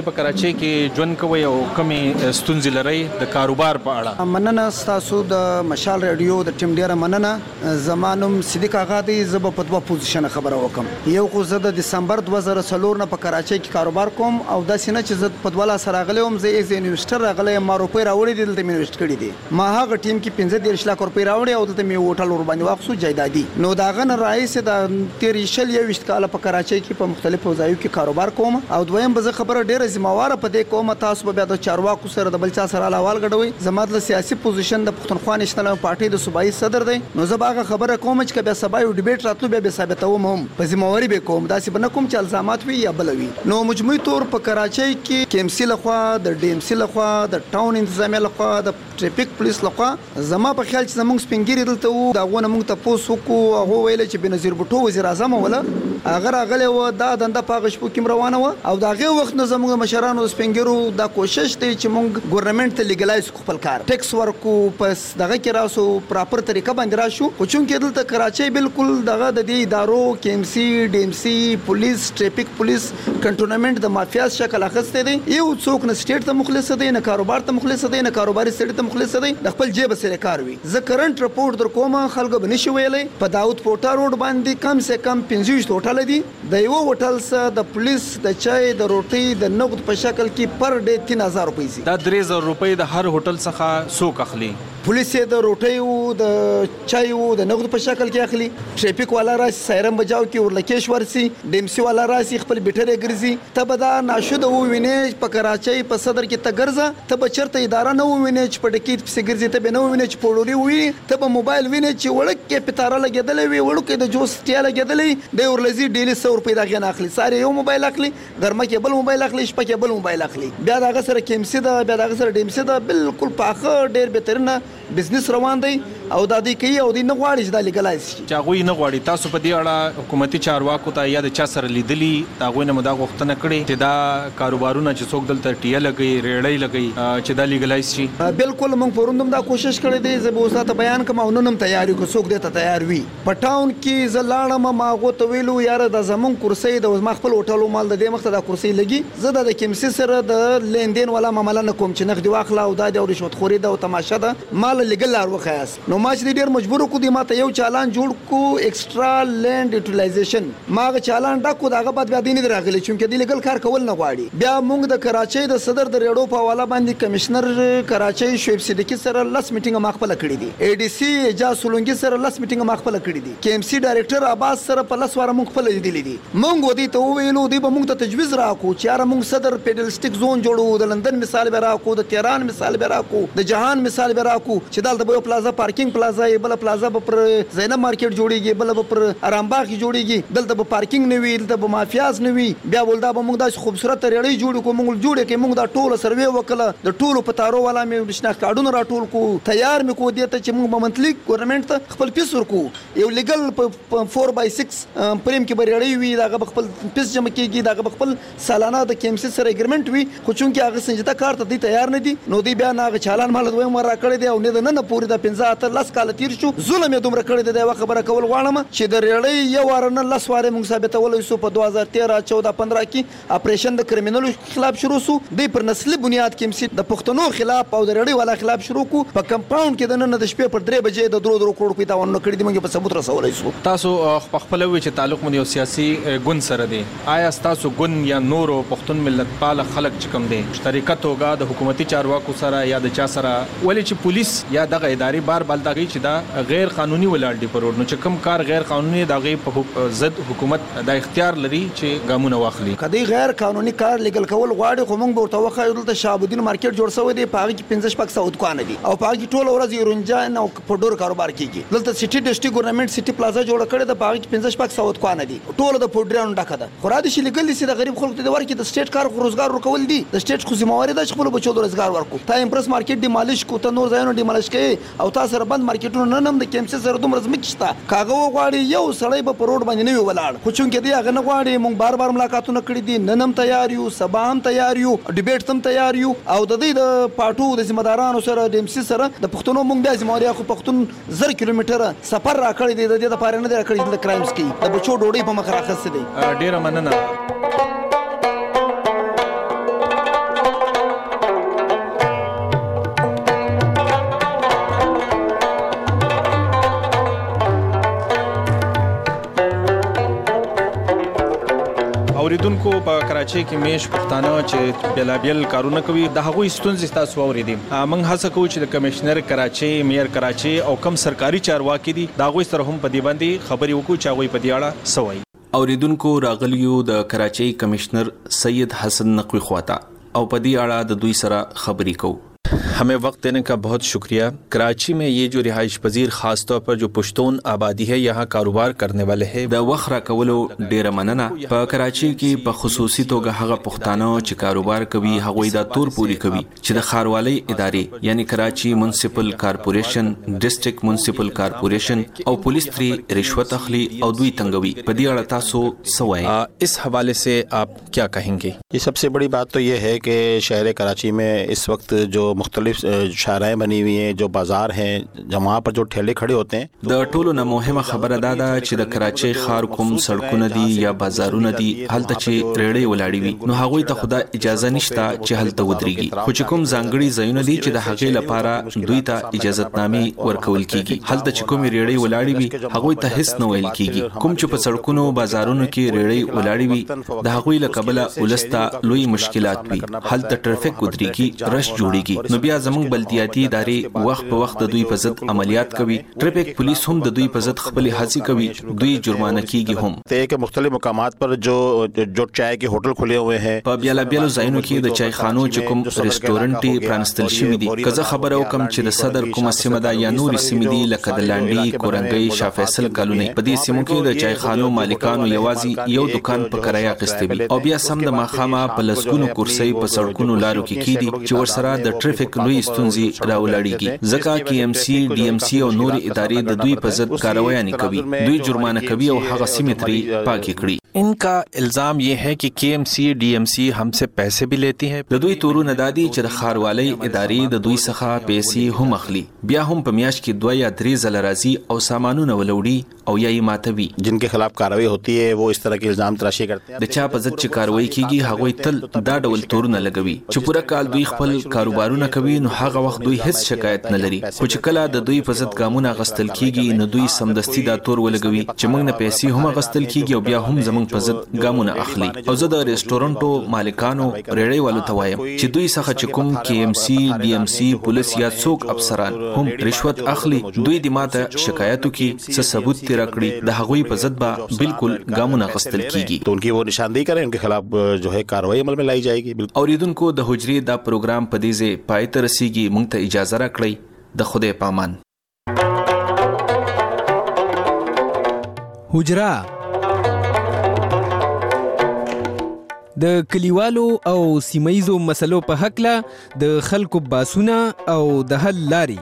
S20: په کراچۍ کې ژوند کوي او کومې ستونزې لري د کاروبار په اړه؟
S6: مننه ستاسو د مشال رادیو د ټیم ډیره مننه. زمانم صدیق آغا دی. زب په دوه پوزیشن خبره وکم. یو خو زه د دسمبر دوه زره څلور نه په کراچۍ کې کاروبار کوم او دا سینه چې زه په دوه لاس راغلم زه ایز انویسټر راغلی ما روپۍ راوړې دي دلته انویسټ کړي دي. ما هغه ټیم کې پنځه دېرش لک روپۍ راوړې او دلته مې هوټل ور باندې واخصو جایدادي. نو دا غن رئیس د تیر شل یوشت کال په کراچۍ کې په مختلفو ځایونو کې کاروبار کوم او دویم به زه خبره ډیره ذمہواره په دې کوم تاسو به د چارواکو سره د بل چا سره احوال غډوي. زماد له سیاسي پوزیشن د پښتونخوا نېشنل پارټي د صوبایي صدر دی. نو زه به هغه خبره کوم چې کبه سبا یو ډیبیټ راتلو به ثابتوم هم په ذمہواری به کوم داسې بنه کوم چې الزامات وي یا بل وي. نو مجموعي تور په کراچۍ کې کیمسی لخوا د ډي ام سي لخوا د ټاون انتظامیه لخوا د ټریفیک پولیس لخوا زما په خیال چې زموږ سپینګری دلته وو دا غونه موږ ته پوسو کو هغه ویل چې بنظیر بوټو وزیر اعظم ولا هغه راغلی و دا دنده پاغه شپو کې روانه و او دا غي وخت نه زموږ مشرانو سپینګرو دا کوشش دی چې موږ ګورنمنت ته لیګلایز کو خپل کار ټیکس ورکو پس دغه کې راسو پراپر طریقه باندې راشو خو چون کې دلته کراچۍ بالکل دغه د دې ادارو کې ام سي ډي ام سي پولیس ټریفیک پولیس کنټرولمنت د مافیاز شکل اخسته دی. یو څوک نه سټیټ ته مخلص دی نه کاروبار ته مخلص دی نه کاروباري سټیټ ته مخلص دی د خپل جیب سره کار وي. زه کرنٹ رپورټ در کومه خلکو بنشي ویلې په داوود پورټا روډ باندې کم سے کم پنځه هوټل دي. د یو هوټل سره د پولیس د چای د روټي د نقد په شکل کې پر ډے تین هزار روپۍ سي.
S20: دا درې زره روپۍ د هر هوټل څخه څوک اخلي؟
S6: پولیس د روټي او د چای او د نقد په شکل کې اخلي. ټریفیک والا راسي سایرم بجاو کې ورلکیش ورسي ډیمسي والا راسي خپل بیټره ګرځي. ته به دا ناشود وو وینې په کراچۍ په صدر کې ته ګرځه ته به چرته اداره نه وینې چې په ډکیت پسې ګرځي ته به نه وینې چې پوړوري وي ته به موبایل وینې چې وړک کې پتاره لګېدلې وي وړو کې د جوس ټیا لګېدلې د ورلزي ډیلی سو روپۍ دا غن اخلي. ساره یو موبایل اخلي ګرمه کې بل موبایل اخلي شپه کې بل موبایل اخلي. بیا دا سره کیمسي دا بیا دا سره ډیمسي دا بالکل پاخه ډیر بهترینه بزنس روان دی او دا دی کوي او دی نه غواړي چې دا لیګلایز شي.
S20: چې هغوی نه غواړي تاسو په دې اړه حکومتي چارواکو ته یا د چا سره لیدلي د هغوی نه مو دا غوښتنه کړې چې دا کاروبارونه چې څوک دلته ټیه لګوي ریړۍ لګوي چې دا لیګلایز شي؟
S6: بالکل موږ پروندم دا کوشش کړې دی. زه به اوس تاسو بیان کوم او نن هم تیار یو څوک دې ته تیار وي. په ټاون کې زه لاړم ما غو ته ویلو یار د زمون کرسي د ما خپل هوټل مال د دې مخته دا کرسي لګي زه د کیمسي سره د لیندین ولا معاملې نه کوم چې نقد واخلا او دا د رشوت خوري دا او تماشه ده مال لګل لار وخیاس. نو ما چې ډیر مجبور کو دي ما ته یو چالان جوړ کو ایکسترا لینډ یوټیلایزیشن ما غ چالان ډکو داغه بعد بیا دیني راغلی چې د لیګل کار کول نه غواړي. بیا موږ د کراچۍ د صدر د ریډو په حواله باندې کمشنر کراچۍ شعیب صدیقی سره لاس میټینګ ما خپل کړی دي. ای ډي سي اجازه سولونګي سره لاس میټینګ ما خپل کړی دي. کې ام سي ډایریکټر عباس سره په لاس واره موږ خپل لیدلی دي. موږ ودی ته ویلو دی به موږ ته تجویز راکو چې یاره موږ صدر پیډلسټیک زون جوړو د لندن مثال به راکو د تهران مثال به راکو د جهان مثال به راکو چې دلته به پلازا پارکینګ پلازا یې بل پلازا به پر زینب مارکیټ جوړیږي بل به پر ارامباغ جوړیږي دلته به پارکینګ نه وي دلته به مافیاز نه وي. بیا ولدا به موږ د خوبصورت ریړۍ جوړ کو موږ جوړ کې موږ دا ټول سروې وکړه د ټولو پتارو والا مې نشنا کارډونه راټول کو تیار مې کو دي ته چې موږ منتلی ګورنمنت ته خپل پیس ورکو یو لیګل په فور بای سکس پریم کې بریړۍ وي دا خپل پیس جمع کیږي دا خپل سالانه د کیمسي سره اګریمنت وي خو چون کې هغه سنجیده کار ته دي تیار نه دي. نو دی بیا نه چالان مال دوی مر را کړی دی او نه نه پوری د پنځه اتر لاس کال تیر شو ظلم یې دومره کړی دی. دا خبره کول غواړم چې د ریړۍ یو واره نه لاس واره موږ ثابتول شو په دوه هزار تیره چودہ پندرہ کې اپریشن د کرمینالو خلاف شروع شو دی پر نسلي بنیاد کیمسي د پښتنو خلاف او د ریړۍ والا خلاف شروع کو په کمپاوند کې د نن د شپې پر درې بجې د درو درو کروڑ پیدا ونه کړی دی موږ په ثبوت رسولای شو.
S20: تاسو خپل وی چې تعلق مو یو سیاسي ګوند سره دی آیا تاسو ګوند یا نورو پښتون ملت پال خلک چې کوم دي شریکت توګه د حکومتي چارواکو سره یا د چا سره ولې چې پولیس یا دغه ادارې بار بل دغه چې دا غیر قانوني ولاړ دي پرور نو چې کوم کار غیر قانوني دغه په ضد حکومت د اختیار لري چې ګامونه واخلي.
S6: کدی غیر قانوني کار لیګل کول غواړي خو موږ ورته وخایو دلته شعبالدین مارکیټ جوړ شوی دی پاره کې پنځه شپږ سو دکان دي او پاره کې ټول ورځ یورنجان او پډور کاروبار کیږي. دلته سټي ډسټریکټ ګورنمنت سټي پلازا جوړ کړی د پاره کې پنځه شپږ سو دکان دي ټول د پډرانو ډکه ده. خو را دي چې لیګل دي د غریب خلکو ته ورکې د سټیټ کار روزګار ورکول دي د سټیټ خو ذمہواری ده چې خپل بچو د روزګار ورکو. تا امپرس مارکیټ دی مالش کو ته نور ځایونه دی مالش کوي او تاسو سره بند مارکیټونه نه نم د کیمسي سره دومره زمکشتا کاغه غواړي یو سړی به پروډ باندې نه ولاړ خو چون کې دی هغه نه غواړي موږ بار بار ملاقاتونه کړی دي نن هم تیار یو سبا هم تیار یو ډیبیټ هم تیار یو او د دې د پټو د ذمہدارانو سره د امسي سره د پښتونو موږ بیا ذمہواری خو پښتون زر کیلومتر سفر را کړی دی د دې لپاره نه دی کړی د کرایمز کې د بچو ډوډۍ په مخ راخسته دی.
S20: ډیره مننه. په کراچۍ کې میش پښتانه چې بلابل کارونه کوي د هغوی ستونزې تاسو اوریدي. موږ هڅه کوو چې د کمشنر کراچۍ، میر کراچۍ او کم سرکاري چارواکي دي د هغوی سره هم په دې باندې خبرې وکړو چې هغوی په دې اړه څه وایي.
S8: اوریدونکو راغلیو د کراچۍ کمشنر سید حسن نقوی خواته او په دې اړه د دوی سره خبرې کوو.
S20: हमें वक्त देने का बहुत शुक्रिया. कराची में ये जो रिहाइश पजीर खास तौर पर जो पश्तून आबादी है यहाँ कारोबार करने वाले है
S8: د وخت راکولو ډیره مننه. په کراچۍ کې په خصوصي توګه هغه پښتانه چې کاروبار کوي هغوی دا تور پوری کوي چې د ښاروالۍ ادارې یعنی کراچي منسپل کارپوریشن، ډیسټریکټ منسپل کارپوریشن او پولیس تری رشوت اخلي او دوی تنګوي. په دې اړه تاسو څه وایي؟
S20: इस हवाले से आप क्या कहेंगे?
S9: ये सबसे बड़ी बात तो ये है कि शहर कराची में इस वक्त जो मुख्तलिफ शाराएं बनी हुई हैं, जो बाजार हैं, जहाँ वहाँ पर जो ठेले खड़े होते हैं.
S8: د ټولو نه مهمه خبره دا ده چې د کراچۍ ښار کوم سړکونه دي یا بازارونه دي هلته چې ریړۍ ولاړې وي نو هغوی ته خدا اجازه نشته چې هلته ودرېږي. خو چې کوم ځانګړي ځایونه دي چې د هغې لپاره دوی ته اجازتنامې ورکول کیږي هلته چې کومې ریړۍ ولاړې وي هغوی ته هیڅ نه ویل کیږي. کوم چې په سړکونو بازارونو کې ریړۍ ولاړې وي د هغوی له کبله ولس ته لوی مشکلات وي. هلته ټرافیک ودرېږي، رش جوړېږي. نو بیا زموږ بلدیاتي ادارې وخت په وخت د دوی په ضد عملیات کوي. ټریفک پولیس هم د دوی په ضد خپل هڅې کوي، دوی جرمانه کیږي هم.
S9: ته کې مختلف مقامات پر جو جو چای کې هوټل کھلے ہوئے ہیں
S8: په بیل بیل ځایونو کې د چای خانو چې کوم ریسټورانټ پرانستل شوی دي. کزه خبره وکم چې د صدر کومه سیمه دا یا نور سیمې دي لکه د لانډي، کورنګي، شاه فیصل کالونی په دې سیمو کې د چای خانو مالکانو یوازې یو دکان په کرایه اخیستی وي او بیا سم د ماخامه په لسګونو کرسي په سړکونو لارو کې کیدي چې ورسره د ټریفک لوی ستونزې راولړيږي. ځکه کې ایم سی، ډي ایم سی او نور ادارې د دوی په ضد کاروایی نه کوي، دوی جرمانه کوي او هغه سیمې ترې پاکي کړي.
S20: इनका इल्जाम ये है कि K M C D M C हमसे पैसे भी लेती हैं.
S8: د دوی تورونه دادي چې د ښاروالۍ ادارې د دوی څخه پیسې هم اخلي، بیا هم په میاشت کې دوه یا درې ځله راځي او سامانونه ولوړي او یا یې ماتوي.
S9: جن के खिलाफ कार्रवाई होती है वो इस तरह के इल्जाम तराशी करते हैं.
S8: د چا په ضد چې کاروایی کیږي هغوی تل دا ډول تورونه لګوي چې پوره کال دوی خپل کاروبارونه کوي نو هغه وخت دوی هیڅ شکایت نه لري. خو چې کله د دوی په ضد ګامونه غستل کیږي نو دوی سمدستي دا تور ولګوي چې موږ نه پیسې هم غستل کیږي او بیا هم زموږ په ضد ګامونه اخلي. او زه د ریسټورانټو مالکانو ریړۍ والو ته وایم چې دوی څخه چې کوم کې ایم سی، ډي ایم سی، پولیس یا څوک افسران هم رشوت اخلي دوی د ماته شکایتو کې څه ثبوت تیر کړي د هغوی په ضد به بالکل ګامونه غستل کیږي.
S9: تو انکی وہ نشاندہی کریں، ان کے خلاف جو ہے کارروائی عمل میں لائی جائے گی.
S8: اوریدونکو د حجرې دا پروګرام په دې ځای پای ته رسیږي. مونږ ته اجازه راکړئ. د خدای پامان.
S19: حجره د کلیوالو او سیمایزو مسلو په حق له د خلکو باسونه او د حل لاري.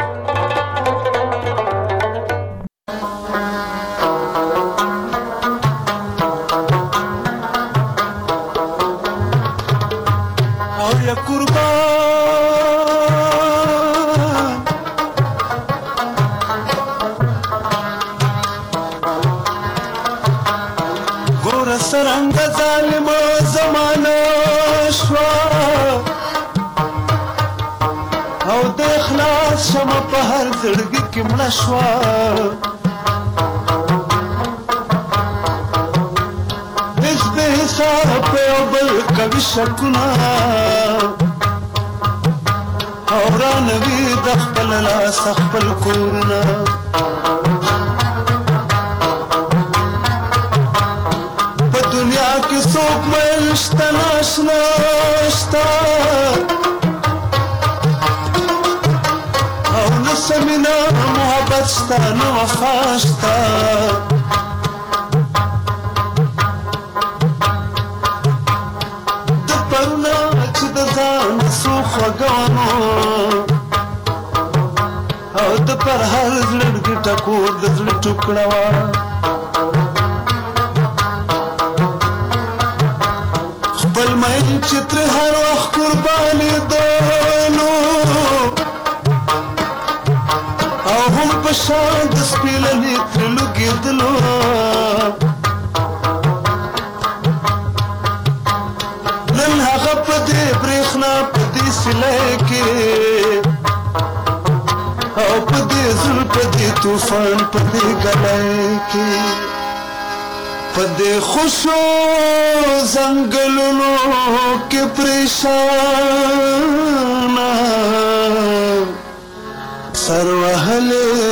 S24: او یا قربان ګور سرنګ ظالم زمانه شوا او د اخلاص شمه په هر زړګي کې مړه شوا. هیڅ بې حساب یو بل کوي شکونه او رانوي د خپل لاس خپل کورونه. دنیا کې څوک مې شته ناشنا شته او نه سمینه محبت شته نه وفا شته. د پرونه چې د ځان څو خوږوانو او د پر هر زړګي ټکور د زړه ټوکړه وه. خپل مین چې تر هر وخت قربانې دونو او هم په شان د سپېلنې تر لوګېدلو. نن هغه په دې برېښنا په دې سیلۍ کې او په دې زړه په دې طوفان په دې ګلۍ کې
S10: پدې خوشو زنګلونو کې پریشان سر وهلې